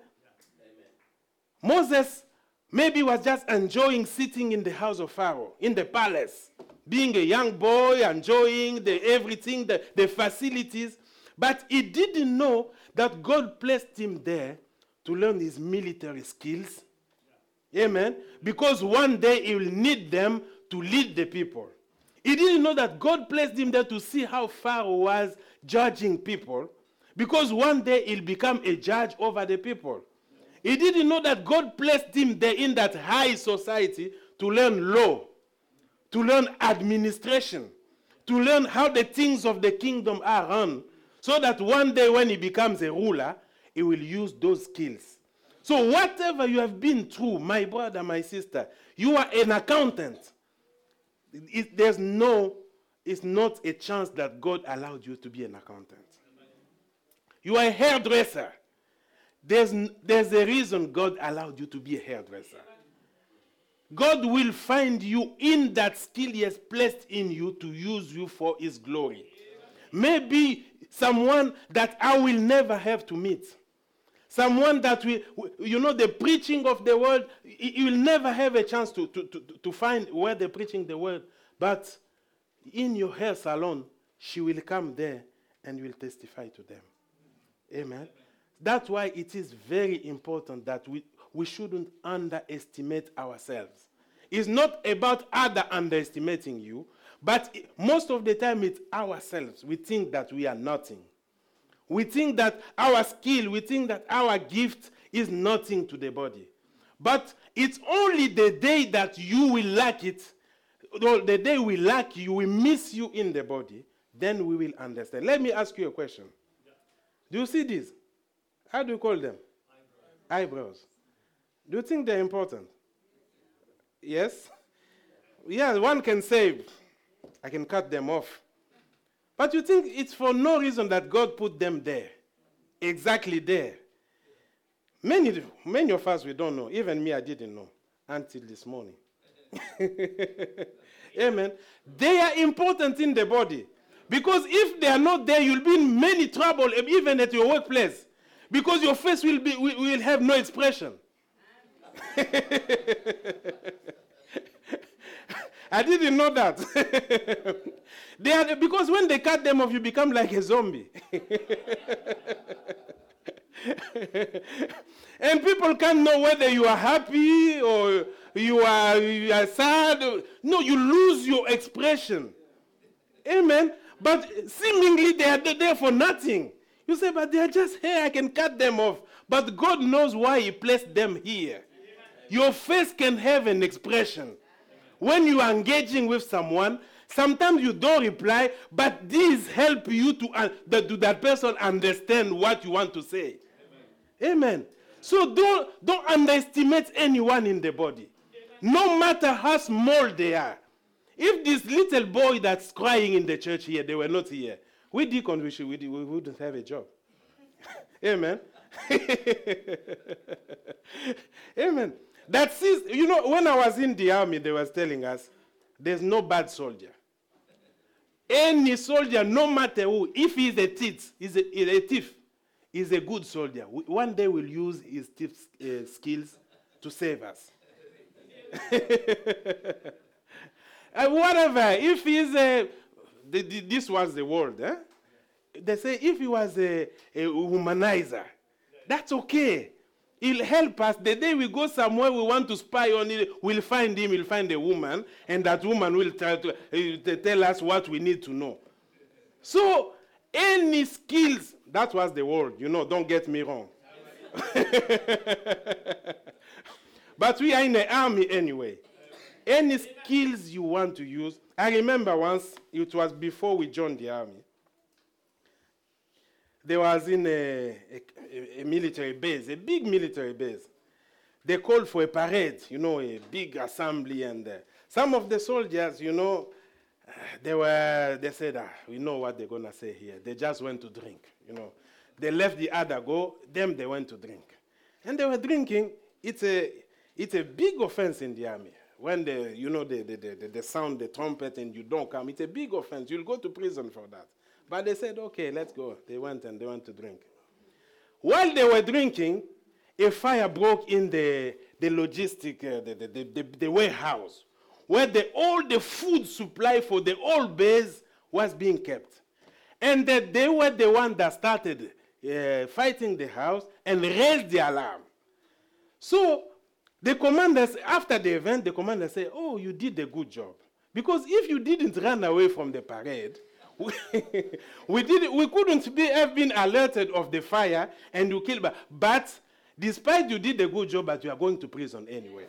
Moses maybe was just enjoying sitting in the house of Pharaoh, in the palace, being a young boy, enjoying everything, the facilities. But he didn't know that God placed him there to learn his military skills. Amen. Because one day he will need them to lead the people. He didn't know that God placed him there to see how Pharaoh was judging people. Because one day he'll become a judge over the people. He didn't know that God placed him there in that high society to learn law, to learn administration, to learn how the things of the kingdom are run, so that one day when he becomes a ruler, he will use those skills. So whatever you have been through, my brother, my sister, you are an accountant. It's not a chance that God allowed you to be an accountant. You are a hairdresser. There's a reason God allowed you to be a hairdresser. God will find you in that skill he has placed in you to use you for his glory. Maybe someone that I will never have to meet. Someone that the preaching of the word, you will never have a chance to find where they're preaching the word. But in your hair salon, she will come there and will testify to them. Amen. That's why it is very important that we shouldn't underestimate ourselves. It's not about other underestimating you, but most of the time it's ourselves. We think that we are nothing. We think that our skill, we think that our gift is nothing to the body. But it's only the day that you will lack it, or the day we lack you, we miss you in the body, then we will understand. Let me ask you a question. Do you see this? How do you call them? Eyebrows. Do you think they're important? Yes? Yeah, one can say, I can cut them off. But you think it's for no reason that God put them there, exactly there. Many of us, we don't know. Even me, I didn't know until this morning. Amen. They are important in the body. Because if they are not there, you'll be in many trouble, even at your workplace. Because your face will have no expression. I didn't know that. Because when they cut them off, you become like a zombie. And people can't know whether you are happy or you are sad. No, you lose your expression. Amen. But seemingly they are there for nothing. You say, but they are just here, I can cut them off. But God knows why he placed them here. Your face can have an expression. When you are engaging with someone, sometimes you don't reply, but these help you to that person understand what you want to say. Amen. So don't underestimate anyone in the body. No matter how small they are. If this little boy that's crying in the church here, they were not here, we deacons, we wouldn't have a job. Amen. Amen. That's, when I was in the army, they was telling us, there's no bad soldier. Any soldier, no matter who, if he's a thief, he's a good soldier. One day we'll use his thief skills to save us. And whatever, if he's this was the world, eh? They say if he was a humanizer, that's okay. He'll help us. The day we go somewhere we want to spy on it, we'll find him, we'll find a woman, and that woman will try to tell us what we need to know. So, any skills, that was the word, don't get me wrong. But we are in the army anyway. Any skills you want to use. I remember once, it was before we joined the army. There was in a military base, a big military base. They called for a parade, a big assembly. And some of the soldiers, they said, we know what they're going to say here. They just went to drink, They left the other go, them they went to drink. And they were drinking. It's a big offense in the army. When they sound the trumpet and you don't come, it's a big offense. You'll go to prison for that. But they said, okay, let's go. They went to drink. While they were drinking, a fire broke in the logistic, the warehouse, where all the food supply for the whole base was being kept. And that they were the one that started fighting the house and raised the alarm. So the commanders, after the event, the commanders say, oh, you did a good job. Because if you didn't run away from the parade, we couldn't have been alerted of the fire and you killed. But despite you did a good job, but you are going to prison anyway.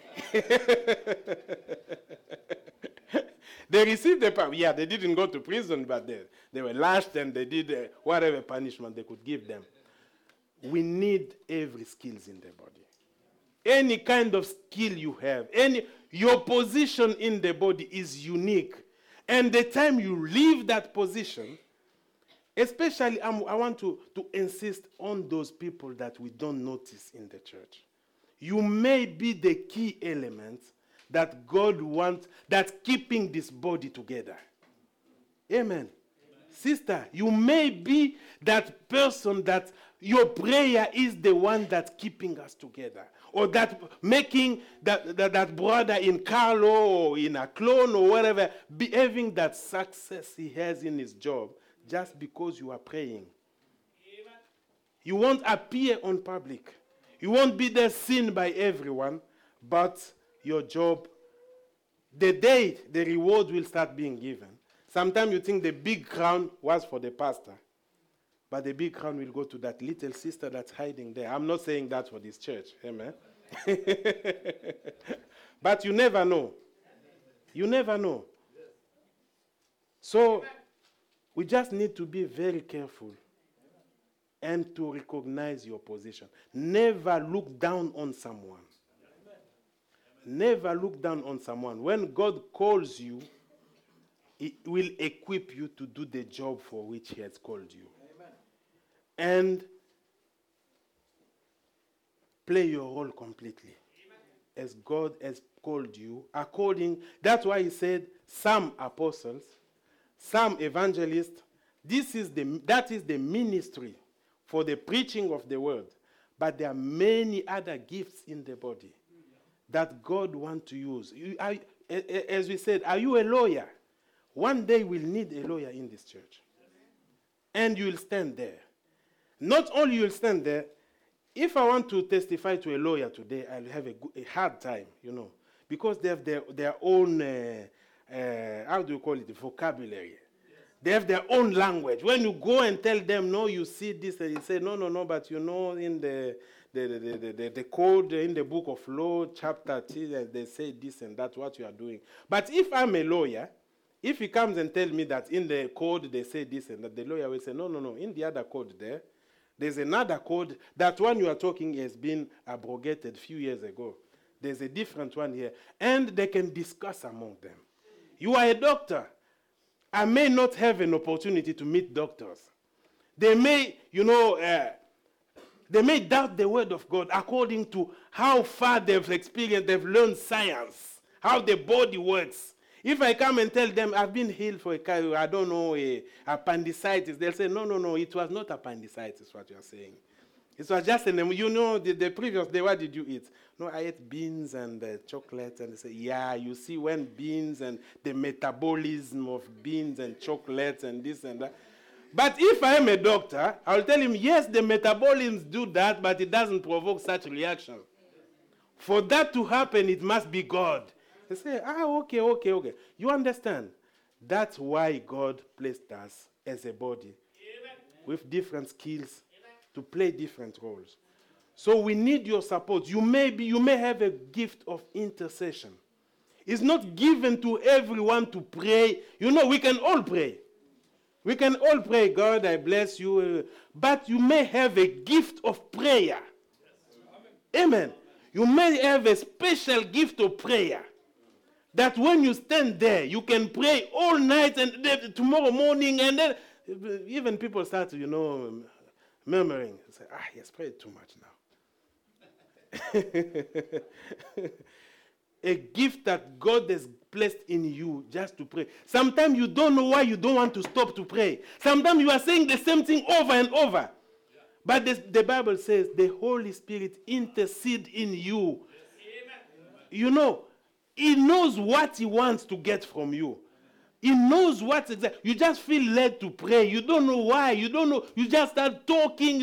They received the power. Yeah, they didn't go to prison, but they were lashed and they did whatever punishment they could give them. We need every skills in the body. Any kind of skill you have, your position in the body is unique. And the time you leave that position, especially I want to insist on those people that we don't notice in the church. You may be the key element that God wants, that's keeping this body together. Amen. Sister, you may be that person that your prayer is the one that's keeping us together. Or that making that brother in Carlo or in a clone or whatever, having that success he has in his job just because you are praying. Amen. You won't appear on public. You won't be there seen by everyone, but your job, the day the reward will start being given. Sometimes you think the big crown was for the pastor, but the big crown will go to that little sister that's hiding there. I'm not saying that for this church. Amen. But you never know. You never know. So we just need to be very careful and to recognize your position. Never look down on someone. Never look down on someone. When God calls you, He will equip you to do the job for which He has called you. Amen. And play your role completely. Amen. As God has called you, that's why He said, some apostles, some evangelists, that is the ministry for the preaching of the word. But there are many other gifts in the body that God wants to use. As we said, are you a lawyer? One day we'll need a lawyer in this church. And you will stand there. Not only you will stand there, if I want to testify to a lawyer today, I'll have a hard time, because they have their own, how do you call it, vocabulary. They have their own language. When you go and tell them, no, you see this, and you say, no, but in the code in the book of law, chapter 10, they say this and that, what you are doing. But if I'm a lawyer, if he comes and tells me that in the code they say this and that, the lawyer will say, no, in the other code there's another code. That one you are talking has been abrogated a few years ago. There's a different one here. And they can discuss among them. You are a doctor. I may not have an opportunity to meet doctors. They may, they may doubt the word of God according to how far they've experienced, they've learned science, how the body works. If I come and tell them I've been healed for appendicitis, they'll say, no, it was not appendicitis, what you are saying. It was just, the previous day, what did you eat? No, I ate beans and chocolate. And they say, yeah, you see when beans and the metabolism of beans and chocolates and this and that. But if I am a doctor, I'll tell him, yes, the metabolisms do that, but it doesn't provoke such reaction. For that to happen, it must be God. They say, okay. You understand? That's why God placed us as a body with different skills to play different roles. So we need your support. You may have a gift of intercession. It's not given to everyone to pray. We can all pray. We can all pray, God, I bless you. But you may have a gift of prayer. Amen. You may have a special gift of prayer. That when you stand there, you can pray all night and tomorrow morning, and then even people start, murmuring. Say, he has prayed too much now. A gift that God has placed in you just to pray. Sometimes you don't know why you don't want to stop to pray. Sometimes you are saying the same thing over and over. Yeah. But the Bible says the Holy Spirit intercedes in you. Yes. He knows what he wants to get from you. He knows what exactly. You just feel led to pray. You don't know why. You don't know. You just start talking.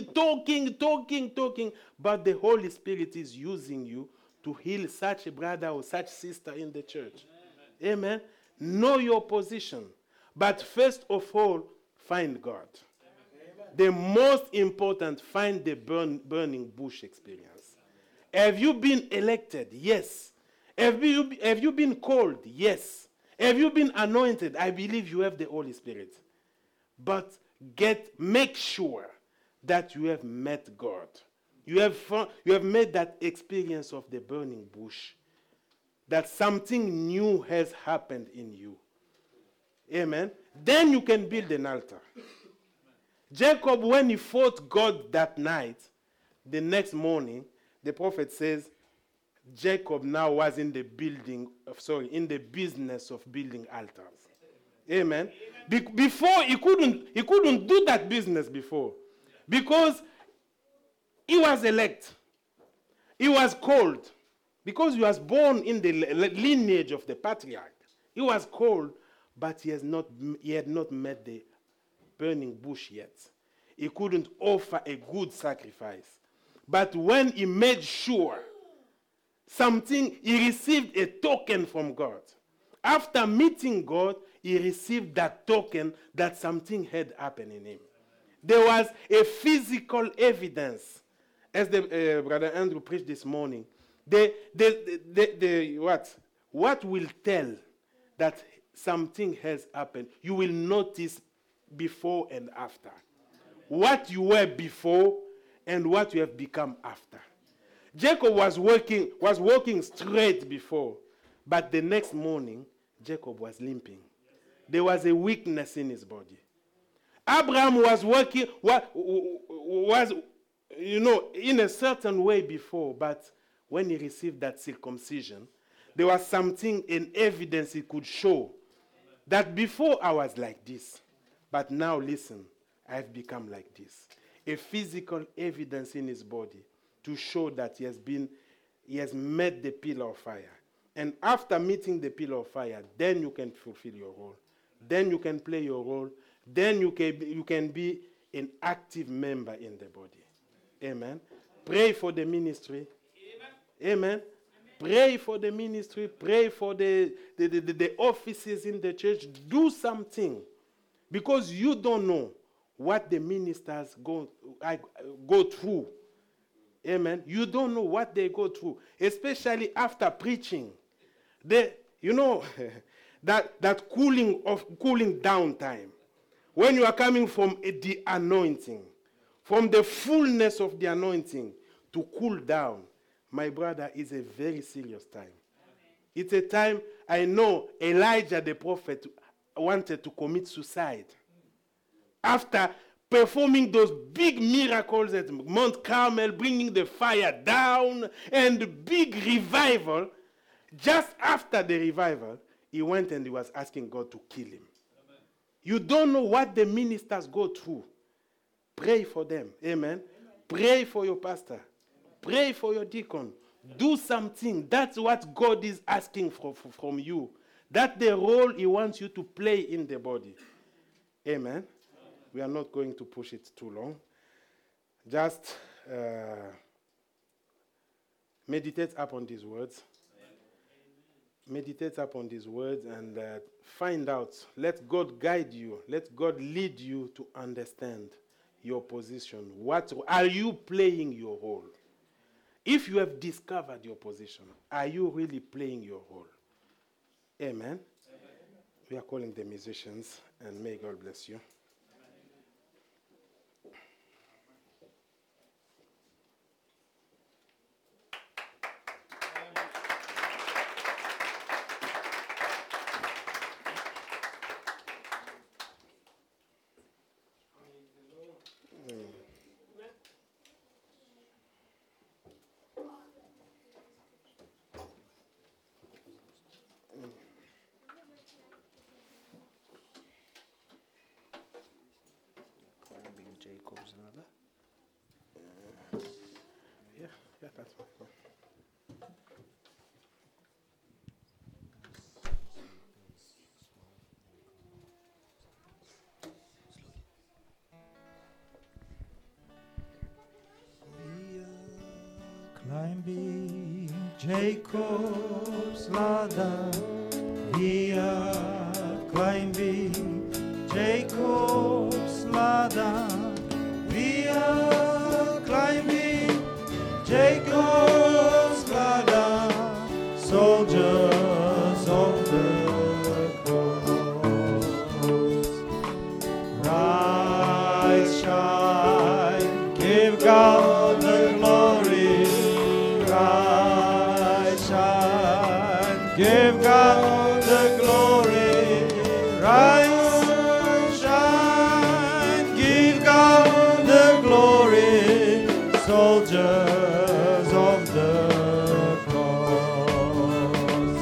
But the Holy Spirit is using you to heal such a brother or such sister in the church. Amen. Know your position. But first of all, find God. Amen. The most important, find the burning bush experience. Have you been elected? Yes. Have you been called? Yes. Have you been anointed? I believe you have the Holy Spirit. But make sure that you have met God. You have made that experience of the burning bush. That something new has happened in you. Amen. Then you can build an altar. Jacob, when he fought God that night, the next morning, the prophet says, Jacob now was in the business of building altars. Amen. Before he couldn't do that business before, because he was elect. He was called, because he was born in the lineage of the patriarch. He was called, but he had not met the burning bush yet. He couldn't offer a good sacrifice. But when he made sure he received a token from God. After meeting God, he received that token that something had happened in him. There was a physical evidence, as Brother Andrew preached this morning. What will tell that something has happened? You will notice before and after. What you were before and what you have become after. Jacob was walking straight before, but the next morning, Jacob was limping. There was a weakness in his body. Abraham was in a certain way before, but when he received that circumcision, there was something in evidence he could show that before I was like this, but now listen, I've become like this. A physical evidence in his body to show that he has met the pillar of fire. And after meeting the pillar of fire, then you can fulfill your role. Then you can play your role. Then you can be an active member in the body. Amen. Pray for the ministry. Amen. Pray for the ministry. Pray for the offices in the church. Do something. Because you don't know what the ministers go through Amen. You don't know what they go through, especially after preaching. They, you know, that cooling down time. When you are coming from the anointing, from the fullness of the anointing to cool down, my brother, is a very serious time. Amen. It's a time, I know Elijah the prophet wanted to commit suicide. After performing those big miracles at Mount Carmel, bringing the fire down, and the big revival, just after the revival, he went and he was asking God to kill him. Amen. You don't know what the ministers go through. Pray for them. Amen. Amen. Pray for your pastor. Pray for your deacon. Do something. That's what God is asking from you. That's the role he wants you to play in the body. Amen. We are not going to push it too long. Just meditate upon these words. Meditate upon these words and find out. Let God guide you. Let God lead you to understand your position. What are you playing your role? If you have discovered your position, are you really playing your role? Amen. Amen. We are calling the musicians, and may God bless you. Jacob's another. Yeah, that's fine. Climbing Jacob's ladder, we are climbing Jacob's ladder. We are climbing Jacob's ladder, soldiers of the cross. Rise, shine, give God the glory. Rise, shine, give God the glory. Rise, soldiers of the cross.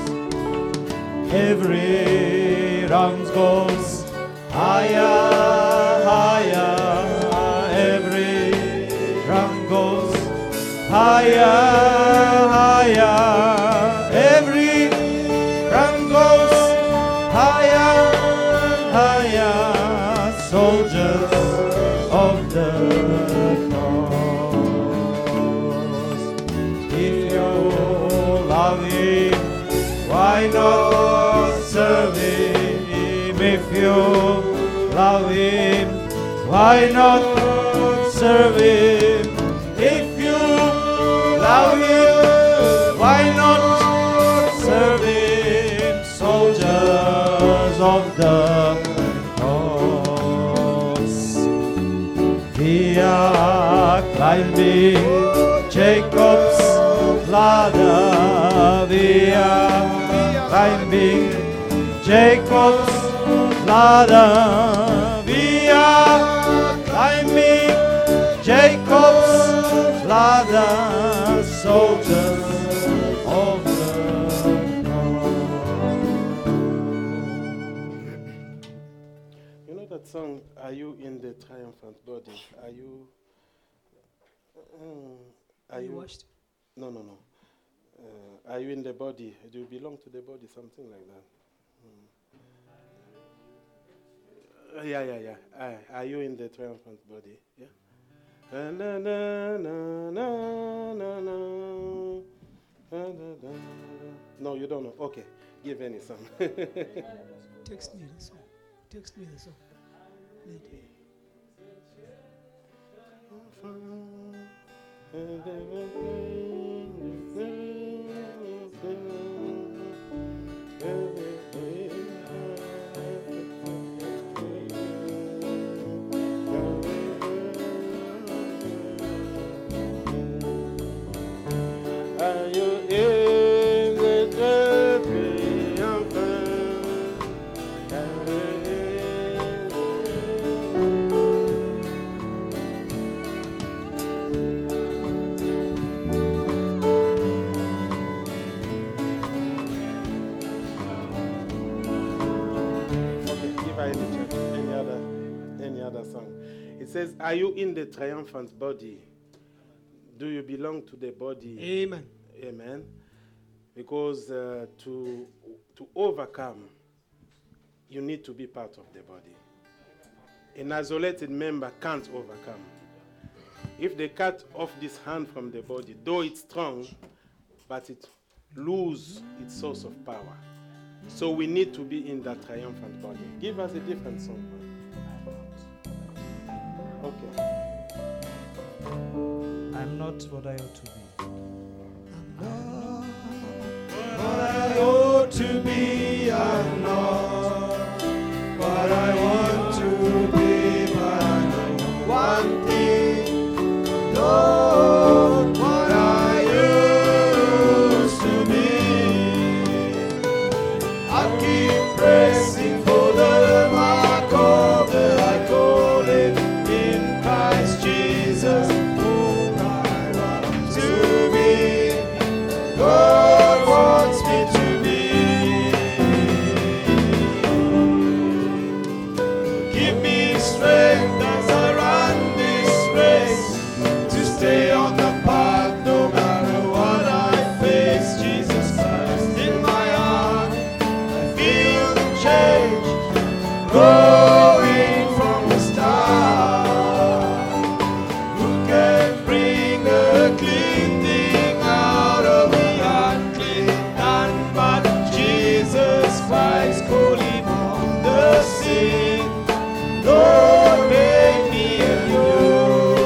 Every round goes higher, higher. Every round goes higher, higher. Every round goes higher, higher. Soldiers of the why not serve him? If you love him, why not serve him? If you love him, why not serve him? Soldiers of the cross, we are climbing Jacob's ladder. We are climbing Jacob's ladder. We are climbing Jacob's ladder, soldiers of the cross. You know that song, Are You in the Triumphant Body? Are you... Are you washed? No. Are you in the body? Do you belong to the body? Something like that. Yeah. Are you in the triumphant body? Yeah. Na, na, na, na, na, na. No, you don't know. Okay, give any song. Text me the song. Text me the song. Later. Are you in the triumphant? Okay, if I check any other song. It says, are you in the triumphant body? Do you belong to the body? Amen. Amen. Because to overcome, you need to be part of the body. An isolated member can't overcome. If they cut off this hand from the body, though it's strong, but it loses its source of power. So we need to be in that triumphant body. Give us a different song. Okay. I'm not what I ought to be. What I ought to be, I'm not what I want to be, but I know one thing, Lord, what I used to be. I keep pressing for the mark of the high calling in Christ Jesus. Who I want to be, God wants me to be. Give me strength as I run this race, to stay on the path no matter what I face. Jesus Christ in my heart, I feel the change growing from the start. Who can bring a clean thing out of the unclean? None but Jesus Christ, calling on the sin. Lord, make me anew.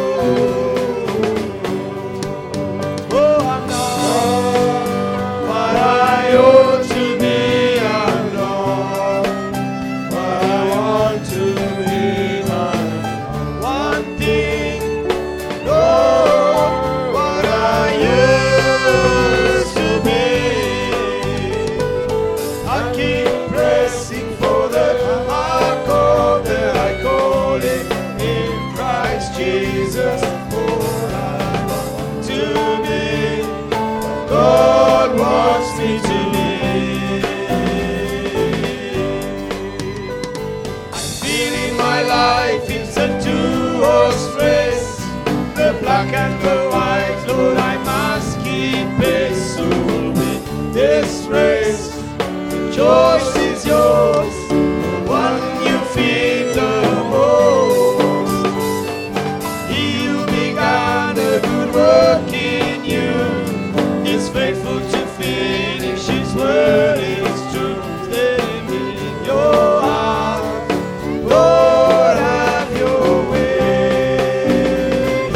Oh, I'm not what I ought to be. I'm not what I want to be. But one thing, Lord, what I used to be. I keep pressing for the mark of the high calling in Christ Jesus. For I want to be, God wants me to be. I'm feeling my life, it's a two-horse race. The black and the white, Lord, I must keep pace. Who will win this race? The choice is yours, the one you feed the most. He who began a good work in you is faithful to finish. His word is true. Live in your heart, Lord, have your way.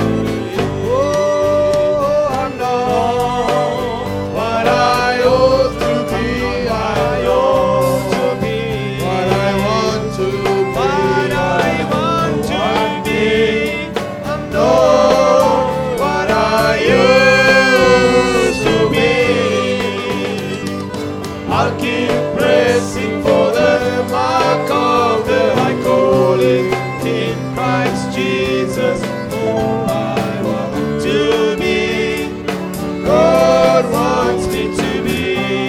Oh, I'm not what I ought to be. I ought to be what I want to be. What I want to be. I'm not what I used to be. I'll keep pressing for the mark of the high calling in Christ Jesus. Oh, I want to be, God wants me to be.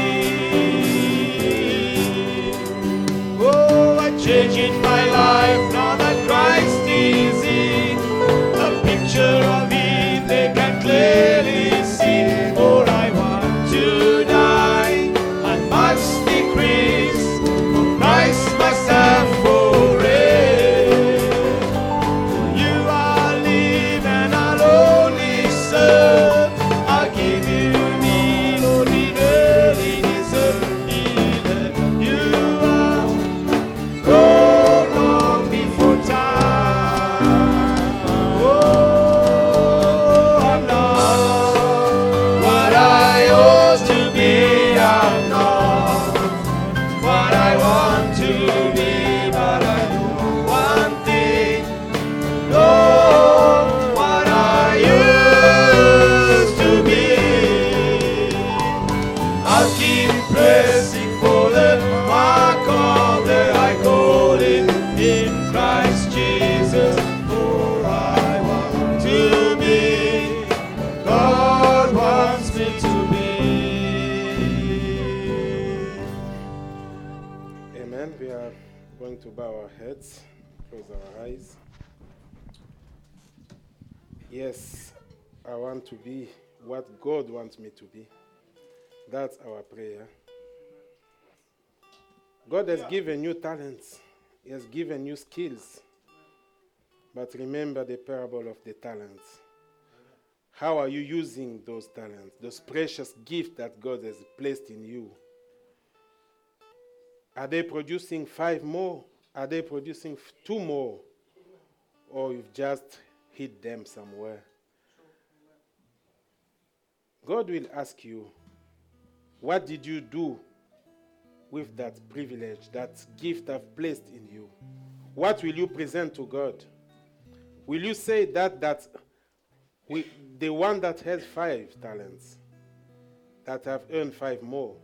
Oh, a change in my life now that Christ is in. A picture of Him they can clearly see. For I want to die, I must decrease, for Christ must have for it. You are live and I'll only serve. I'll give you me, Lord, we really deserve. He left you are, go long before Amen. We are going to bow our heads, close our eyes. Yes, I want to be what God wants me to be. That's our prayer. God has given you talents. He has given you skills. But remember the parable of the talents. How are you using those talents, those precious gifts that God has placed in you? Are they producing 5 more? Are they producing 2 more? Or you've just hid them somewhere? God will ask you, what did you do with that privilege, that gift I've placed in you? What will you present to God? Will you say that the one that has 5 talents, that have earned 5 more?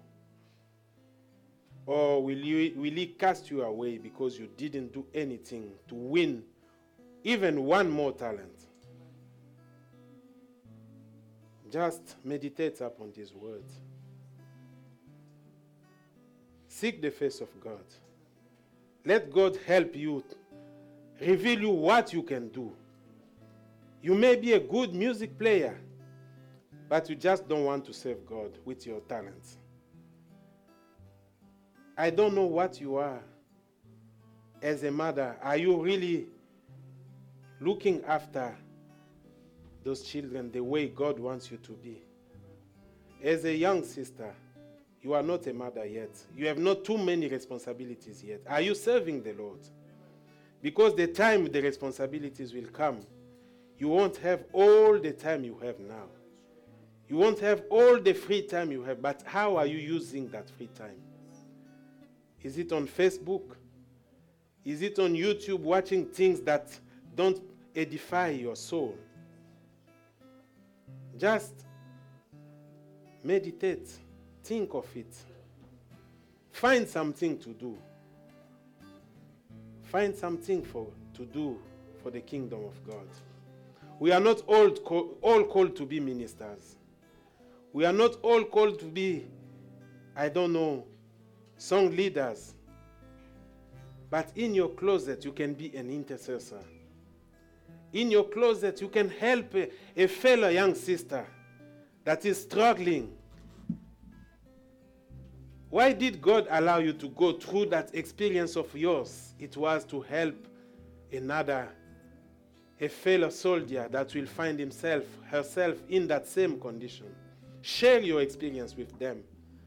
Or will he cast you away because you didn't do anything to win even 1 more talent? Just meditate upon these words. Seek the face of God. Let God help you, reveal you what you can do. You may be a good music player, but you just don't want to serve God with your talents. I don't know what you are as a mother. Are you really looking after those children the way God wants you to be? As a young sister, you are not a mother yet. You have not too many responsibilities yet. Are you serving the Lord? Because the time the responsibilities will come, you won't have all the time you have now. You won't have all the free time you have, but how are you using that free time? Is it on Facebook? Is it on YouTube watching things that don't edify your soul? Just meditate. Think of it. Find something to do. Find something to do for the kingdom of God. We are not all called to be ministers. We are not all called to be, song leaders. But in your closet, you can be an intercessor. In your closet, you can help a fellow young sister that is struggling. Why did God allow you to go through that experience of yours? It was to help a fellow soldier that will find herself in that same condition. Share your experience with them.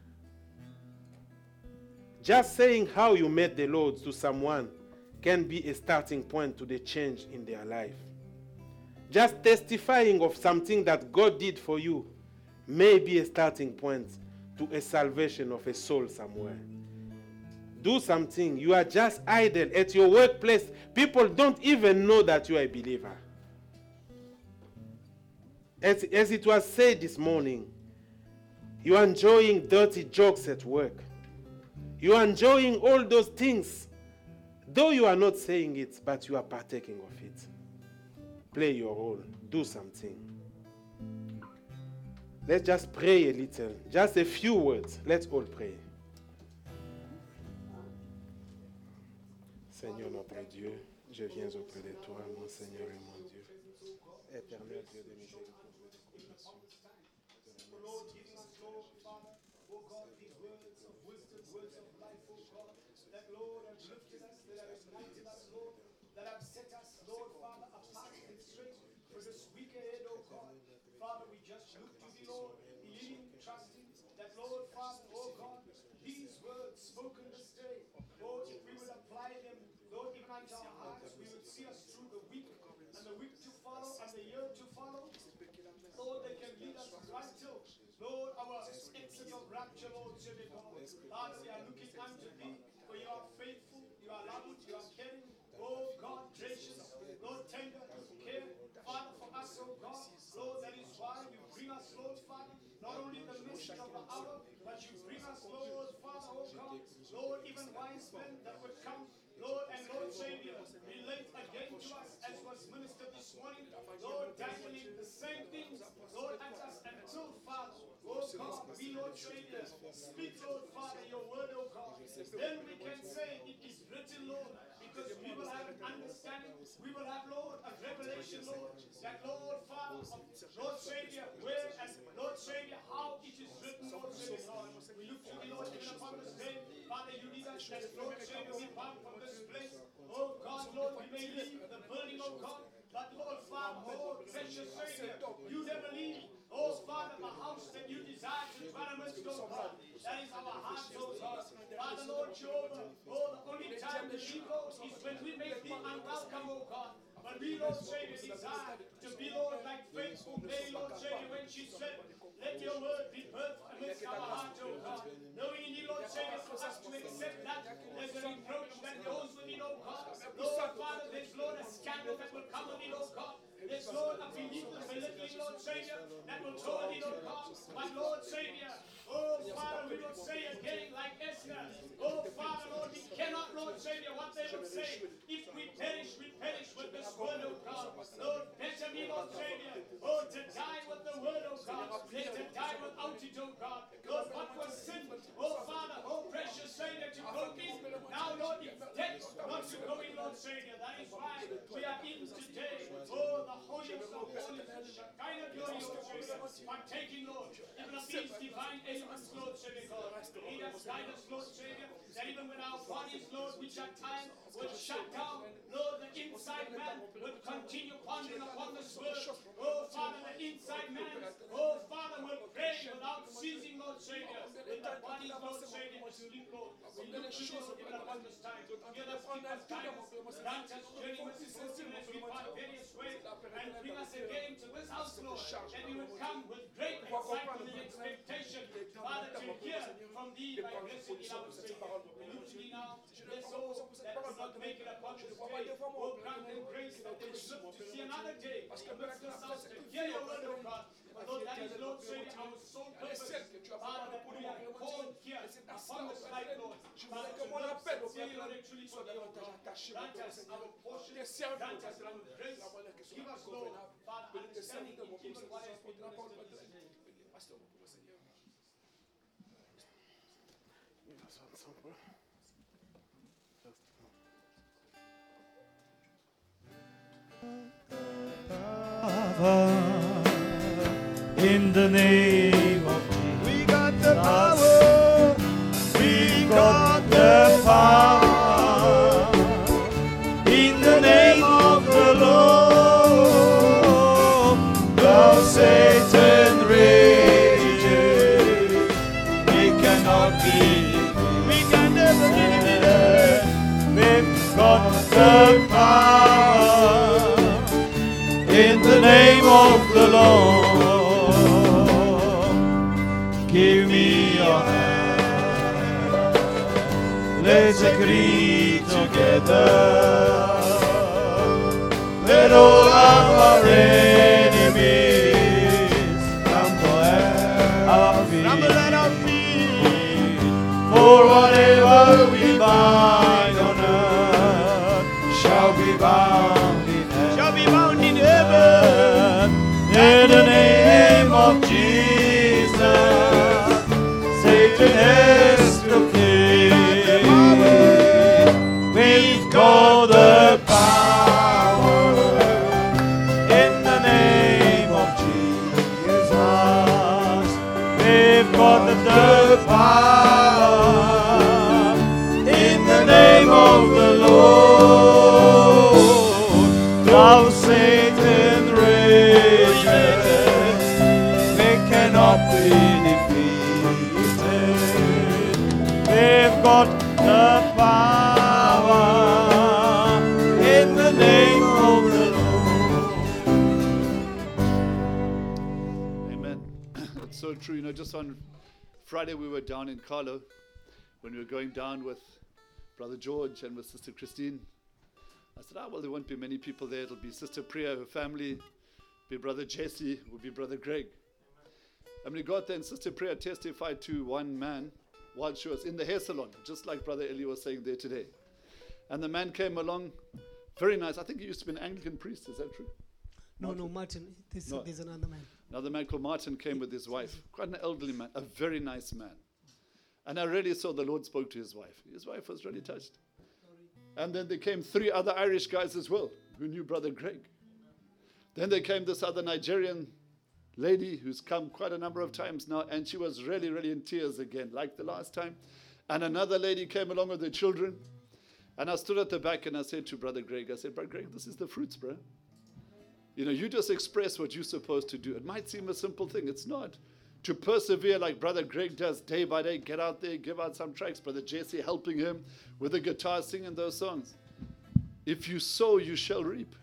Just saying how you met the Lord to someone can be a starting point to the change in their life. Just testifying of something that God did for you may be a starting point to a salvation of a soul somewhere. Do something. You are just idle at your workplace. People don't even know that you are a believer. As it was said this morning, you are enjoying dirty jokes at work. You are enjoying all those things. Though you are not saying it, but you are partaking of it. Play your role. Do something. Let's just pray a little. Just a few words. Let's all pray. Seigneur notre Dieu, je viens auprès de toi, mon Seigneur et mon Dieu. Éternel Dieu de miséricorde et de compassion. That have set us, Lord Father, apart and straight for this week ahead, oh God. Father, we just look to thee, Lord, believing, trusting that, Lord Father, oh God, these words spoken this day, Lord, if we would apply them, Lord, even unto our hearts, we would see us through the week and the week to follow and the year to follow. Lord, they can lead us right till, Lord, our exit of rapture, Lord, should be God. Father, we are looking unto thee, for you are faithful, you are loving, you are caring. Oh God, gracious, Lord, tender, care, Father, for us, oh God, Lord, that is why you bring us, Lord, Father, not only the message of the hour, but you bring us, Lord, Father, oh God, Lord, even wise men that would come, Lord and Lord Savior, relate again to us as was ministered this morning, Lord, dangling the same things, Lord, at us until, Father, oh God, we, Lord Savior, speak, Lord, Father, your word, oh God, then we can say, we will have, Lord, a revelation, Lord, that, Lord, Father, Lord Savior, where and Lord Savior, how it is written, Lord Savior, God. We look to you, Lord, even upon this day. Father, you need us as Lord Savior, we part from this place. Oh God, Lord, we may leave the burning, oh God. But Lord, Father, oh precious Savior, you never leave. Oh Father, the house that you desire to dwell amidst, oh God. That is our heart, oh God. Father, Lord Jehovah, oh, the only time we leave, Lord, is when we make thee unwelcome, oh God. But we, Lord Savior, desire to be, Lord, like faithful Mary, Lord Savior, when she said, let your word be birthed amidst our heart, oh God. Knowing in you, Lord Savior, for us to accept that as a reproach that goes with it, oh God. Lord Father, there's, Lord, a scandal that will come with it, oh God. There's, Lord, a belittling, Lord Savior, that will go with it, oh God. But Lord Savior, oh Father, we will say again like Esther. Oh Father, Lord, we cannot, Lord Savior, what they will say. If we perish with this word, oh God. Lord, better me, Lord Savior, oh, to die with the word, oh God, than to die without it, oh God. Lord, what was sin, oh Father, oh precious Savior, to go in. Now, Lord, it's death not to go in, Lord Savior. That is why we are in today. Oh, the holiest of holies, Shekinah glory, Lord Savior, partaking, Lord, even of these divine elements, Lord Savior, God. Lead us, guide us, Lord Savior, that even when our bodies, Lord, which at times will shut down, Lord, the inside man will continue pondering upon this word. Oh, Father, the inside man, oh, Father, will pray without ceasing, Lord Savior. With the bodies, Lord Savior, asleep, Lord. We look to you, Lord, even upon this time. Give us, keep us, guide us, grant us journey with this as we part various ways, and bring us again to this house, Lord, that we will come with great excitement and expectation, Father, to hear from thee by blessing in our Savior. We look to thee now, bless all that will not make it upon this day. Oh, grant them grace that they will look to see another day amidst this house to hear your word, oh God. Lord, that is, Lord, Savior, our sole purpose. Father, that we are called here upon this life, Lord. Father, to love sincerely, Lord, and truly for thee, oh God. Grant us our portion, grant us our grace. Give us, Lord, Father, understanding in even what has been ministered this day. In the name of Jesus, We got the power. we got the power. In the name of the Lord, thou Satan rages, we cannot be. We can never be defeated. We've got the power in the name of the Lord. Give me your hand. Let's agree together. Let all our enemies tremble at our feet. For whatever we bind on earth shall be bound in heaven. Shall be bound in heaven. In the name of Jesus, Satan has to flee. We've got the power in the name of Jesus. We've got the power in the name of the Lord. Thou Satan rages, we cannot be defeated. We've got the power in the name of the Lord. Amen. That's so true. You know, just on Friday we were down in Carlo when we were going down with Brother George and with Sister Christine. I said, well, there won't be many people there. It'll be Sister Priya, her family, be Brother Jesse, will be Brother Greg. And we got there and Sister Priya testified to one man while she was in the hair salon, just like Brother Eli was saying there today. And the man came along, very nice. I think he used to be an Anglican priest. Is that true? No, Martin. There's another man. Another man called Martin came with his wife. Quite an elderly man, a very nice man. And I really saw the Lord spoke to his wife. His wife was really touched. And then there came 3 other Irish guys as well. who knew Brother Greg. Then there came this other Nigerian lady who's come quite a number of times now, and she was really, really in tears again, like the last time. And another lady came along with her children. And I stood at the back and I said to Brother Greg, I said, Brother Greg, this is the fruits, bro. You know, you just express what you're supposed to do. It might seem a simple thing. It's not. To persevere like Brother Greg does day by day, get out there, give out some tracks. Brother Jesse helping him with the guitar, singing those songs. If you sow, you shall reap.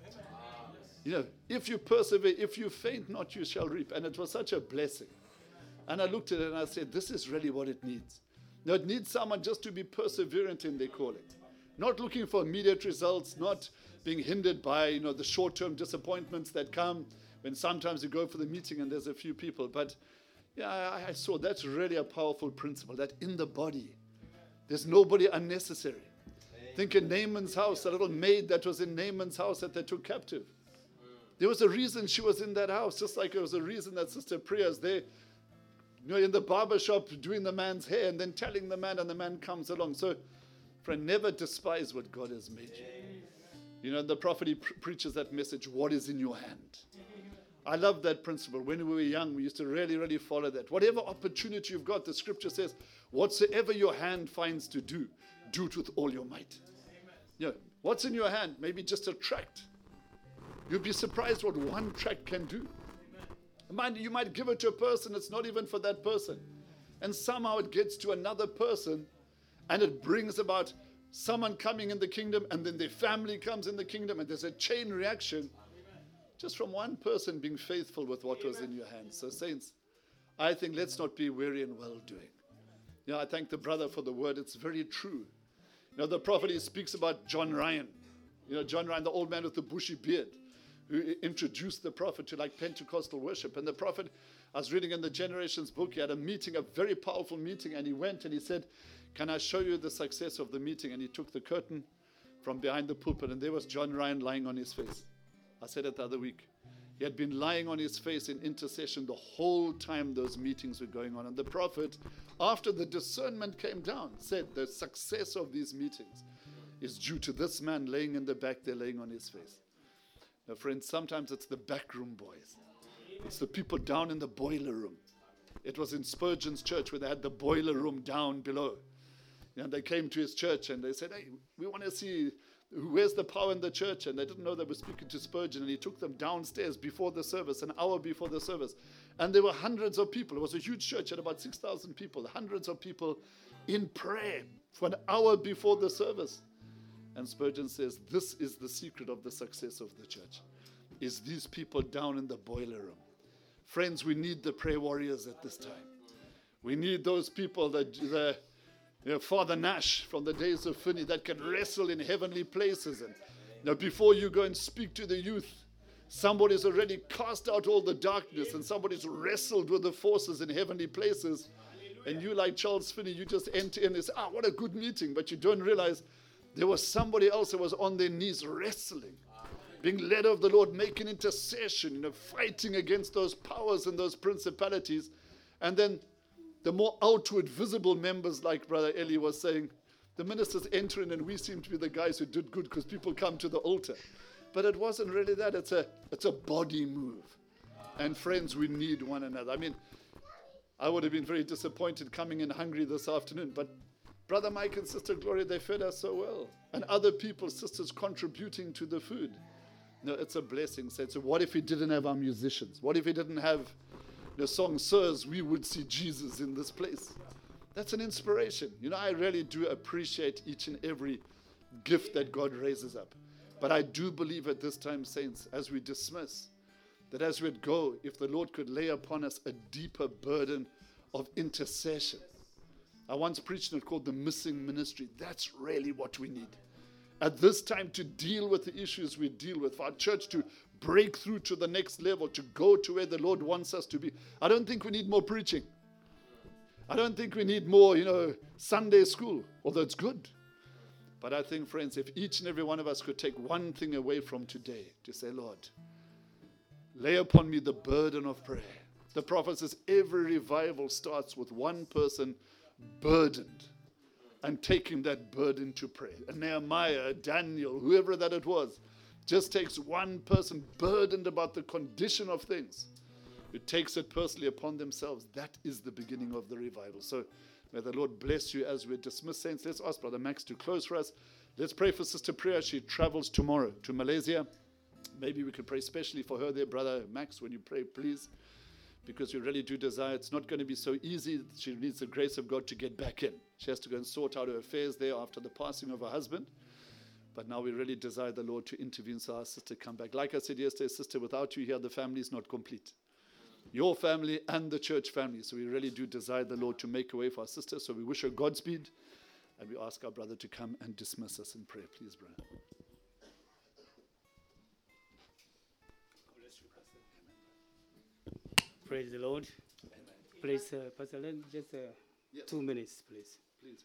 You know, if you persevere, if you faint not, you shall reap. And it was such a blessing. And I looked at it and I said, this is really what it needs. Now, it needs someone just to be perseverant in their calling. Not looking for immediate results, not being hindered by, you know, the short-term disappointments that come when sometimes you go for the meeting and there's a few people. But yeah, I saw that's really a powerful principle, that in the body, there's nobody unnecessary. Think in Naaman's house, a little maid that was in Naaman's house that they took captive. There was a reason she was in that house, just like there was a reason that Sister Priya is there, you know, in the barber shop doing the man's hair and then telling the man, and the man comes along. So, friend, never despise what God has made you. You know, the prophet, he preaches that message, what is in your hand? I love that principle. When we were young, we used to really, really follow that. Whatever opportunity you've got, the scripture says, whatsoever your hand finds to do, do it with all your might. You know, what's in your hand? Maybe just a tract. You'd be surprised what one tract can do. Mind you, might give it to a person, it's not even for that person. And somehow it gets to another person, and it brings about someone coming in the kingdom, and then their family comes in the kingdom, and there's a chain reaction just from one person being faithful with what was in your hands. So saints, I think let's not be weary in well-doing. You know, I thank the brother for the word. It's very true. You know, the prophet, he speaks about John Ryan. You know, John Ryan, the old man with the bushy beard, who introduced the prophet to like Pentecostal worship. And the prophet, I was reading in the Generations book, he had a meeting, a very powerful meeting, and he went and he said, can I show you the success of the meeting? And he took the curtain from behind the pulpit, and there was John Ryan lying on his face. I said it the other week. He had been lying on his face in intercession the whole time those meetings were going on. And the prophet, after the discernment came down, said the success of these meetings is due to this man laying in the back there, laying on his face. Now, friends, sometimes it's the backroom boys. It's the people down in the boiler room. It was in Spurgeon's church where they had the boiler room down below. And they came to his church and they said, hey, we want to see where's the power in the church. And they didn't know they were speaking to Spurgeon. And he took them downstairs before the service, an hour before the service. And there were hundreds of people. It was a huge church, had about 6,000 people, hundreds of people in prayer for an hour before the service. And Spurgeon says, this is the secret of the success of the church, is these people down in the boiler room. Friends, we need the prayer warriors at this time. We need those people that Father Nash from the days of Finney that can wrestle in heavenly places. And now before you go and speak to the youth, somebody's already cast out all the darkness and somebody's wrestled with the forces in heavenly places. And you, like Charles Finney, you just enter in and say, what a good meeting. But you don't realize there was somebody else that was on their knees wrestling, being led of the Lord, making intercession, fighting against those powers and those principalities. And then the more outward visible members, like Brother Eli was saying, the ministers enter in and we seem to be the guys who did good because people come to the altar. But it wasn't really that. It's a body move. And friends, we need one another. I mean, I would have been very disappointed coming in hungry this afternoon, but Brother Mike and Sister Gloria, they fed us so well. And other people, sisters, contributing to the food. No, it's a blessing. So what if we didn't have our musicians? What if we didn't have the song, Sirs, we would see Jesus in this place? That's an inspiration. I really do appreciate each and every gift that God raises up. But I do believe at this time, saints, as we dismiss, that as we'd go, if the Lord could lay upon us a deeper burden of intercession. I once preached it called the missing ministry. That's really what we need. At this time, to deal with the issues we deal with, for our church to break through to the next level, to go to where the Lord wants us to be. I don't think we need more preaching. I don't think we need more, Sunday school, although it's good. But I think, friends, if each and every one of us could take one thing away from today, to say, Lord, lay upon me the burden of prayer. The prophet says every revival starts with one person burdened and taking that burden to prayer. And Nehemiah, Daniel, whoever that it was, just takes one person burdened about the condition of things who takes it personally upon themselves. That is the beginning of the revival. So may the Lord bless you as we dismiss saints. Let's ask Brother Max to close for us. Let's pray for Sister Priya. She travels tomorrow to Malaysia. Maybe we could pray specially for her there, Brother Max, when you pray, please. Because we really do desire. It's not going to be so easy. She needs the grace of God to get back in. She has to go and sort out her affairs there after the passing of her husband. But now we really desire the Lord to intervene so our sister come back. Like I said yesterday, sister, without you here, the family is not complete. Your family and the church family. So we really do desire the Lord to make a way for our sister. So we wish her Godspeed. And we ask our brother to come and dismiss us in prayer. Please, brother. Praise the Lord. Please, Pastor Len, just 2 minutes, please. Please,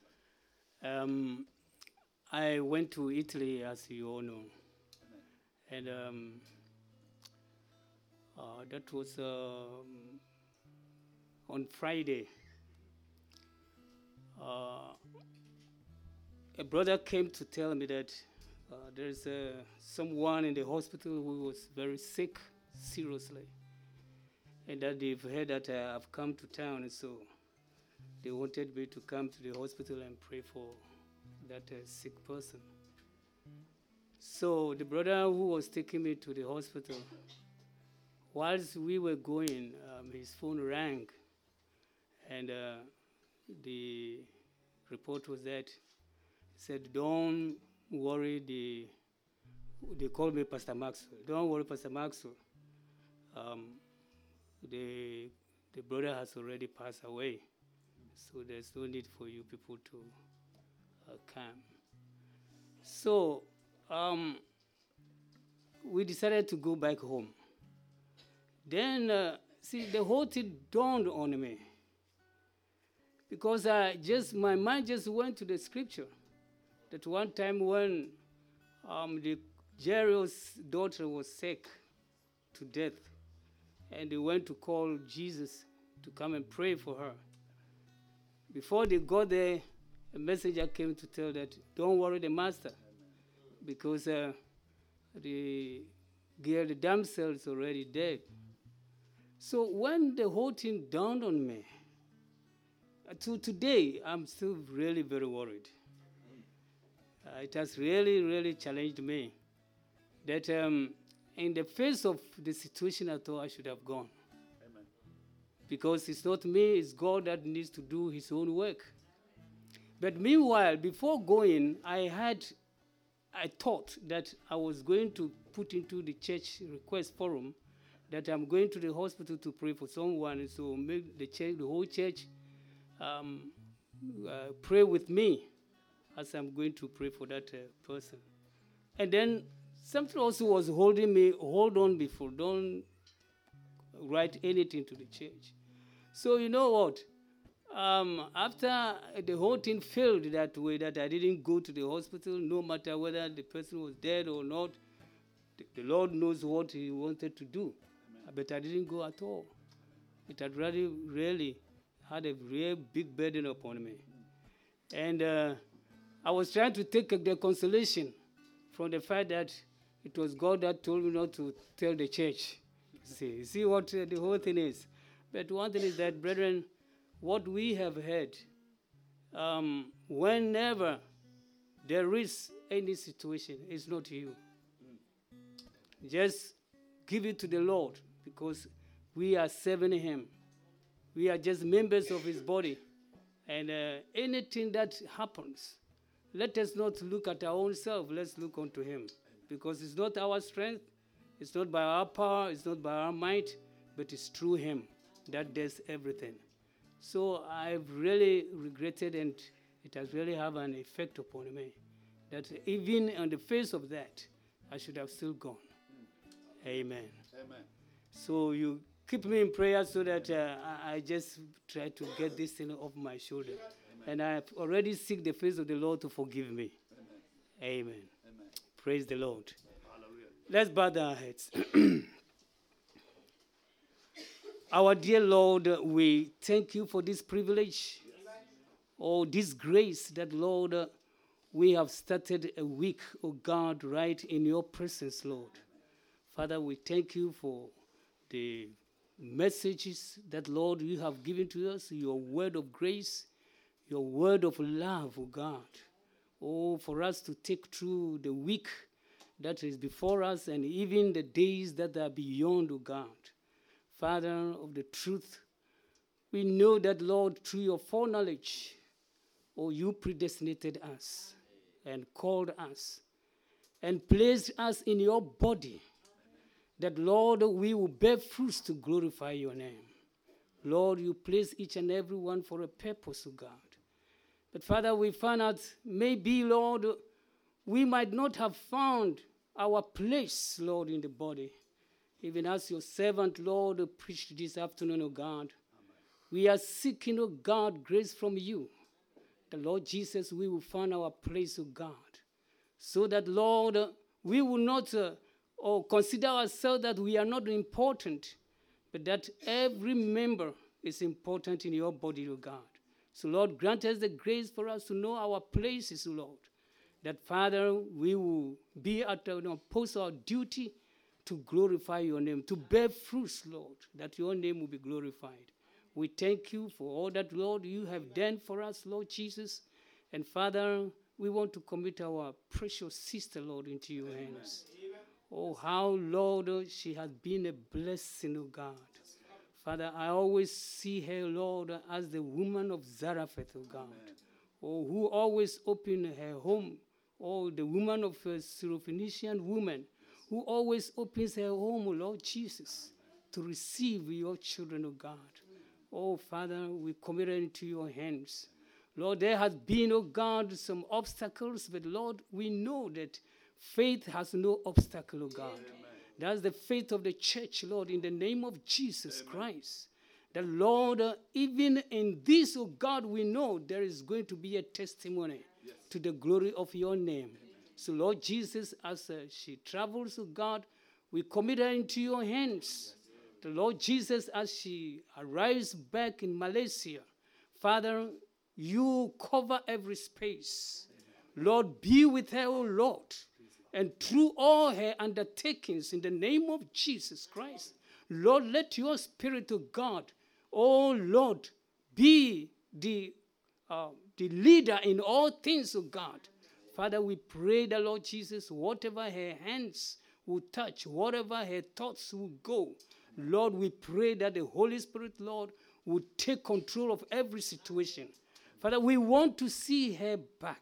I went to Italy, as you all know. And that was on Friday. A brother came to tell me that there's someone in the hospital who was very sick, seriously. And that they've heard that I've come to town, and so they wanted me to come to the hospital and pray for that sick person. So the brother who was taking me to the hospital, whilst we were going, his phone rang, and the report was that he said, "Don't worry." They called me Pastor Maxwell. "Don't worry, Pastor Maxwell. The brother has already passed away, so there's no need for you people to come." So we decided to go back home. Then, the whole thing dawned on me, because my mind just went to the scripture that one time when the Jairus' daughter was sick to death, and they went to call Jesus to come and pray for her. Before they got there, a messenger came to tell that, "Don't worry the master, because the girl, the damsel, is already dead." So when the whole thing dawned on me, to today, I'm still really very worried. It has really, really challenged me that in the face of the situation, I thought I should have gone. Amen. Because it's not me, it's God that needs to do his own work. But meanwhile, before going, I thought that I was going to put into the church request forum that I'm going to the hospital to pray for someone, and so make the whole church pray with me as I'm going to pray for that person. And then something also was holding me, hold on before, don't write anything to the church. So you know what? After the whole thing failed that way, that I didn't go to the hospital, no matter whether the person was dead or not, the Lord knows what he wanted to do. Amen. But I didn't go at all. It had really had a real big burden upon me. And I was trying to take the consolation from the fact that it was God that told me not to tell the church. See what the whole thing is. But one thing is that, brethren, what we have heard, whenever there is any situation, it's not you. Just give it to the Lord, because we are serving him. We are just members of his body. And anything that happens, let us not look at our own self. Let's look unto him. Because it's not our strength, it's not by our power, it's not by our might, but it's through him that does everything. So I've really regretted, and it has really had an effect upon me, that even on the face of that, I should have still gone. Amen. Amen. So you keep me in prayer so that I just try to get this thing off my shoulder. Amen. And I've already seek the face of the Lord to forgive me. Amen. Amen. Amen. Praise the Lord. Hallelujah. Let's bow our heads. Our dear Lord, we thank you for this privilege, or this grace that, Lord, we have started a week, oh God, right in your presence, Lord. Father, we thank you for the messages that, Lord, you have given to us, your word of grace, your word of love, oh God. Oh, for us to take through the week that is before us and even the days that are beyond, oh God. Father of the truth, we know that, Lord, through your foreknowledge, oh, you predestinated us and called us and placed us in your body, that, Lord, we will bear fruits to glorify your name. Lord, you place each and every one for a purpose, O God. But, Father, we find out maybe, Lord, we might not have found our place, Lord, in the body. Even as your servant, Lord, preached this afternoon, O God, we are seeking, O God, grace from you. The Lord Jesus, we will find our place, O God, so that, Lord, we will not consider ourselves that we are not important, but that every member is important in your body, O God. So, Lord, grant us the grace for us to know our places, O Lord, that, Father, we will be at post our duty to glorify your name, to bear fruits, Lord, that your name will be glorified. We thank you for all that, Lord, you have done for us, Lord Jesus. And, Father, we want to commit our precious sister, Lord, into your hands. Oh, how, Lord, she has been a blessing, oh God. Father, I always see her, Lord, as the woman of Zarephath, oh God. Oh, who always opened her home. Oh, the woman of a Syrophoenician woman who always opens her home, oh Lord Jesus, to receive your children, oh God. Oh, Father, we commit it into your hands. Lord, there has been, oh God, some obstacles, but Lord, we know that faith has no obstacle, oh God. Amen. That's the faith of the church, Lord, in the name of Jesus Christ. The Lord, even in this, oh God, we know there is going to be a testimony to the glory of your name. Amen. So, Lord Jesus, as she travels, oh God, we commit her into your hands. The Lord Jesus, as she arrives back in Malaysia, Father, you cover every space. Amen. Lord, be with her, oh Lord. And through all her undertakings, in the name of Jesus Christ, Lord, let your Spirit of God, oh Lord, be the leader in all things, oh God. Father, we pray that, Lord Jesus, whatever her hands will touch, whatever her thoughts will go, Lord, we pray that the Holy Spirit, Lord, will take control of every situation. Father, we want to see her back.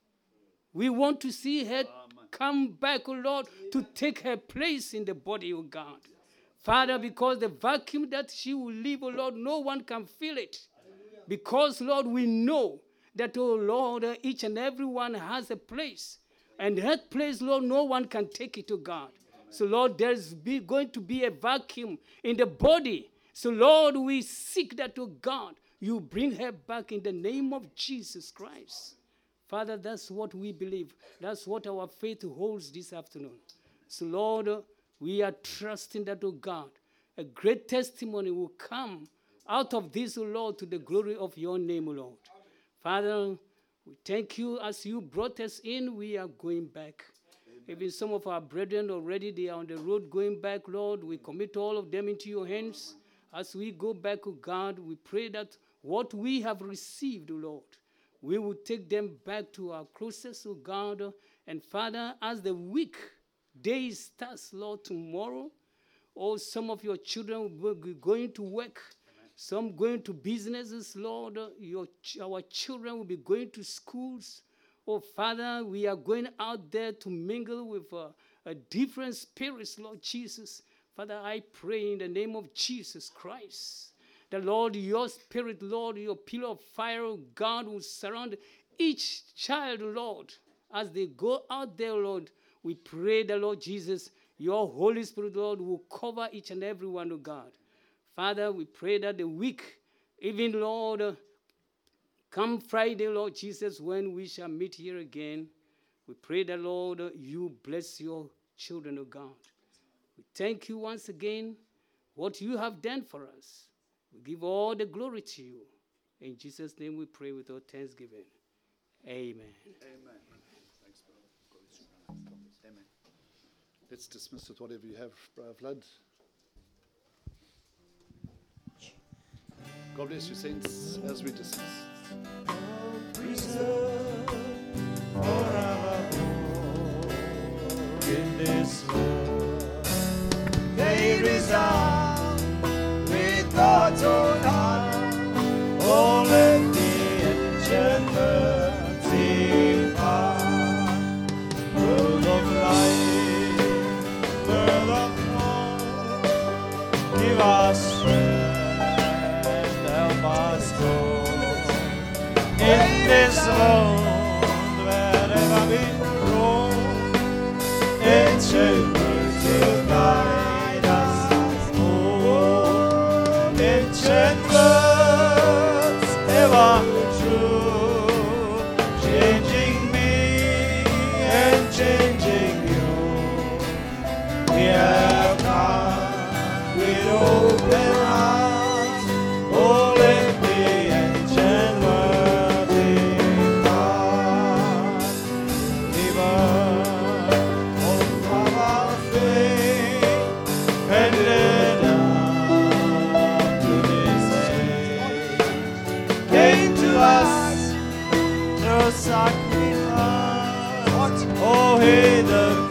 We want to see her come back, oh Lord, to take her place in the body, oh God. Father, because the vacuum that she will leave, oh Lord, no one can fill it. Because, Lord, we know that, oh Lord, each and every one has a place. And that place, Lord, no one can take it, oh God. So, Lord, there's going to be a vacuum in the body. So, Lord, we seek that, oh God, you bring her back in the name of Jesus Christ. Father, that's what we believe. That's what our faith holds this afternoon. So, Lord, we are trusting that, oh God, a great testimony will come out of this, oh Lord, to the glory of your name, oh Lord. Father, we thank you as you brought us in, we are going back. Even some of our brethren already, they are on the road going back, Lord. We commit all of them into your hands. As we go back, oh God, we pray that what we have received, oh Lord, we will take them back to our closest, oh God. And Father, as the week day starts, Lord, tomorrow, oh, some of your children will be going to work, some going to businesses, Lord. Our children will be going to schools. Oh, Father, we are going out there to mingle with a different spirits, Lord Jesus. Father, I pray in the name of Jesus Christ, the Lord, your spirit, Lord, your pillar of fire, oh God, will surround each child, Lord, as they go out there, Lord. We pray the Lord Jesus, your Holy Spirit, Lord, will cover each and every one, oh God. Father, we pray that the week, even, Lord, come Friday, Lord Jesus, when we shall meet here again, we pray that, Lord, you bless your children, oh God. We thank you once again what you have done for us. We give all the glory to you. In Jesus' name we pray with all thanksgiving. Amen. Amen. Thanks, brother. Amen. Let's dismiss with whatever you have, Brother Flood. God bless you, saints, as we dismiss. In this world, they resound with God's own heart. Oh, let the ancient mercy part. Bird of light, bird of morn, give us strength and help us go. In this world, wherever we roam, ancient mercy guide us. Oh, ancient words ever true, changing me and changing you. We have come with open arms. Oh, let the ancient word impart. Give us all our faith and led us to this age. Came to us through sacrifice. Oh, hey, the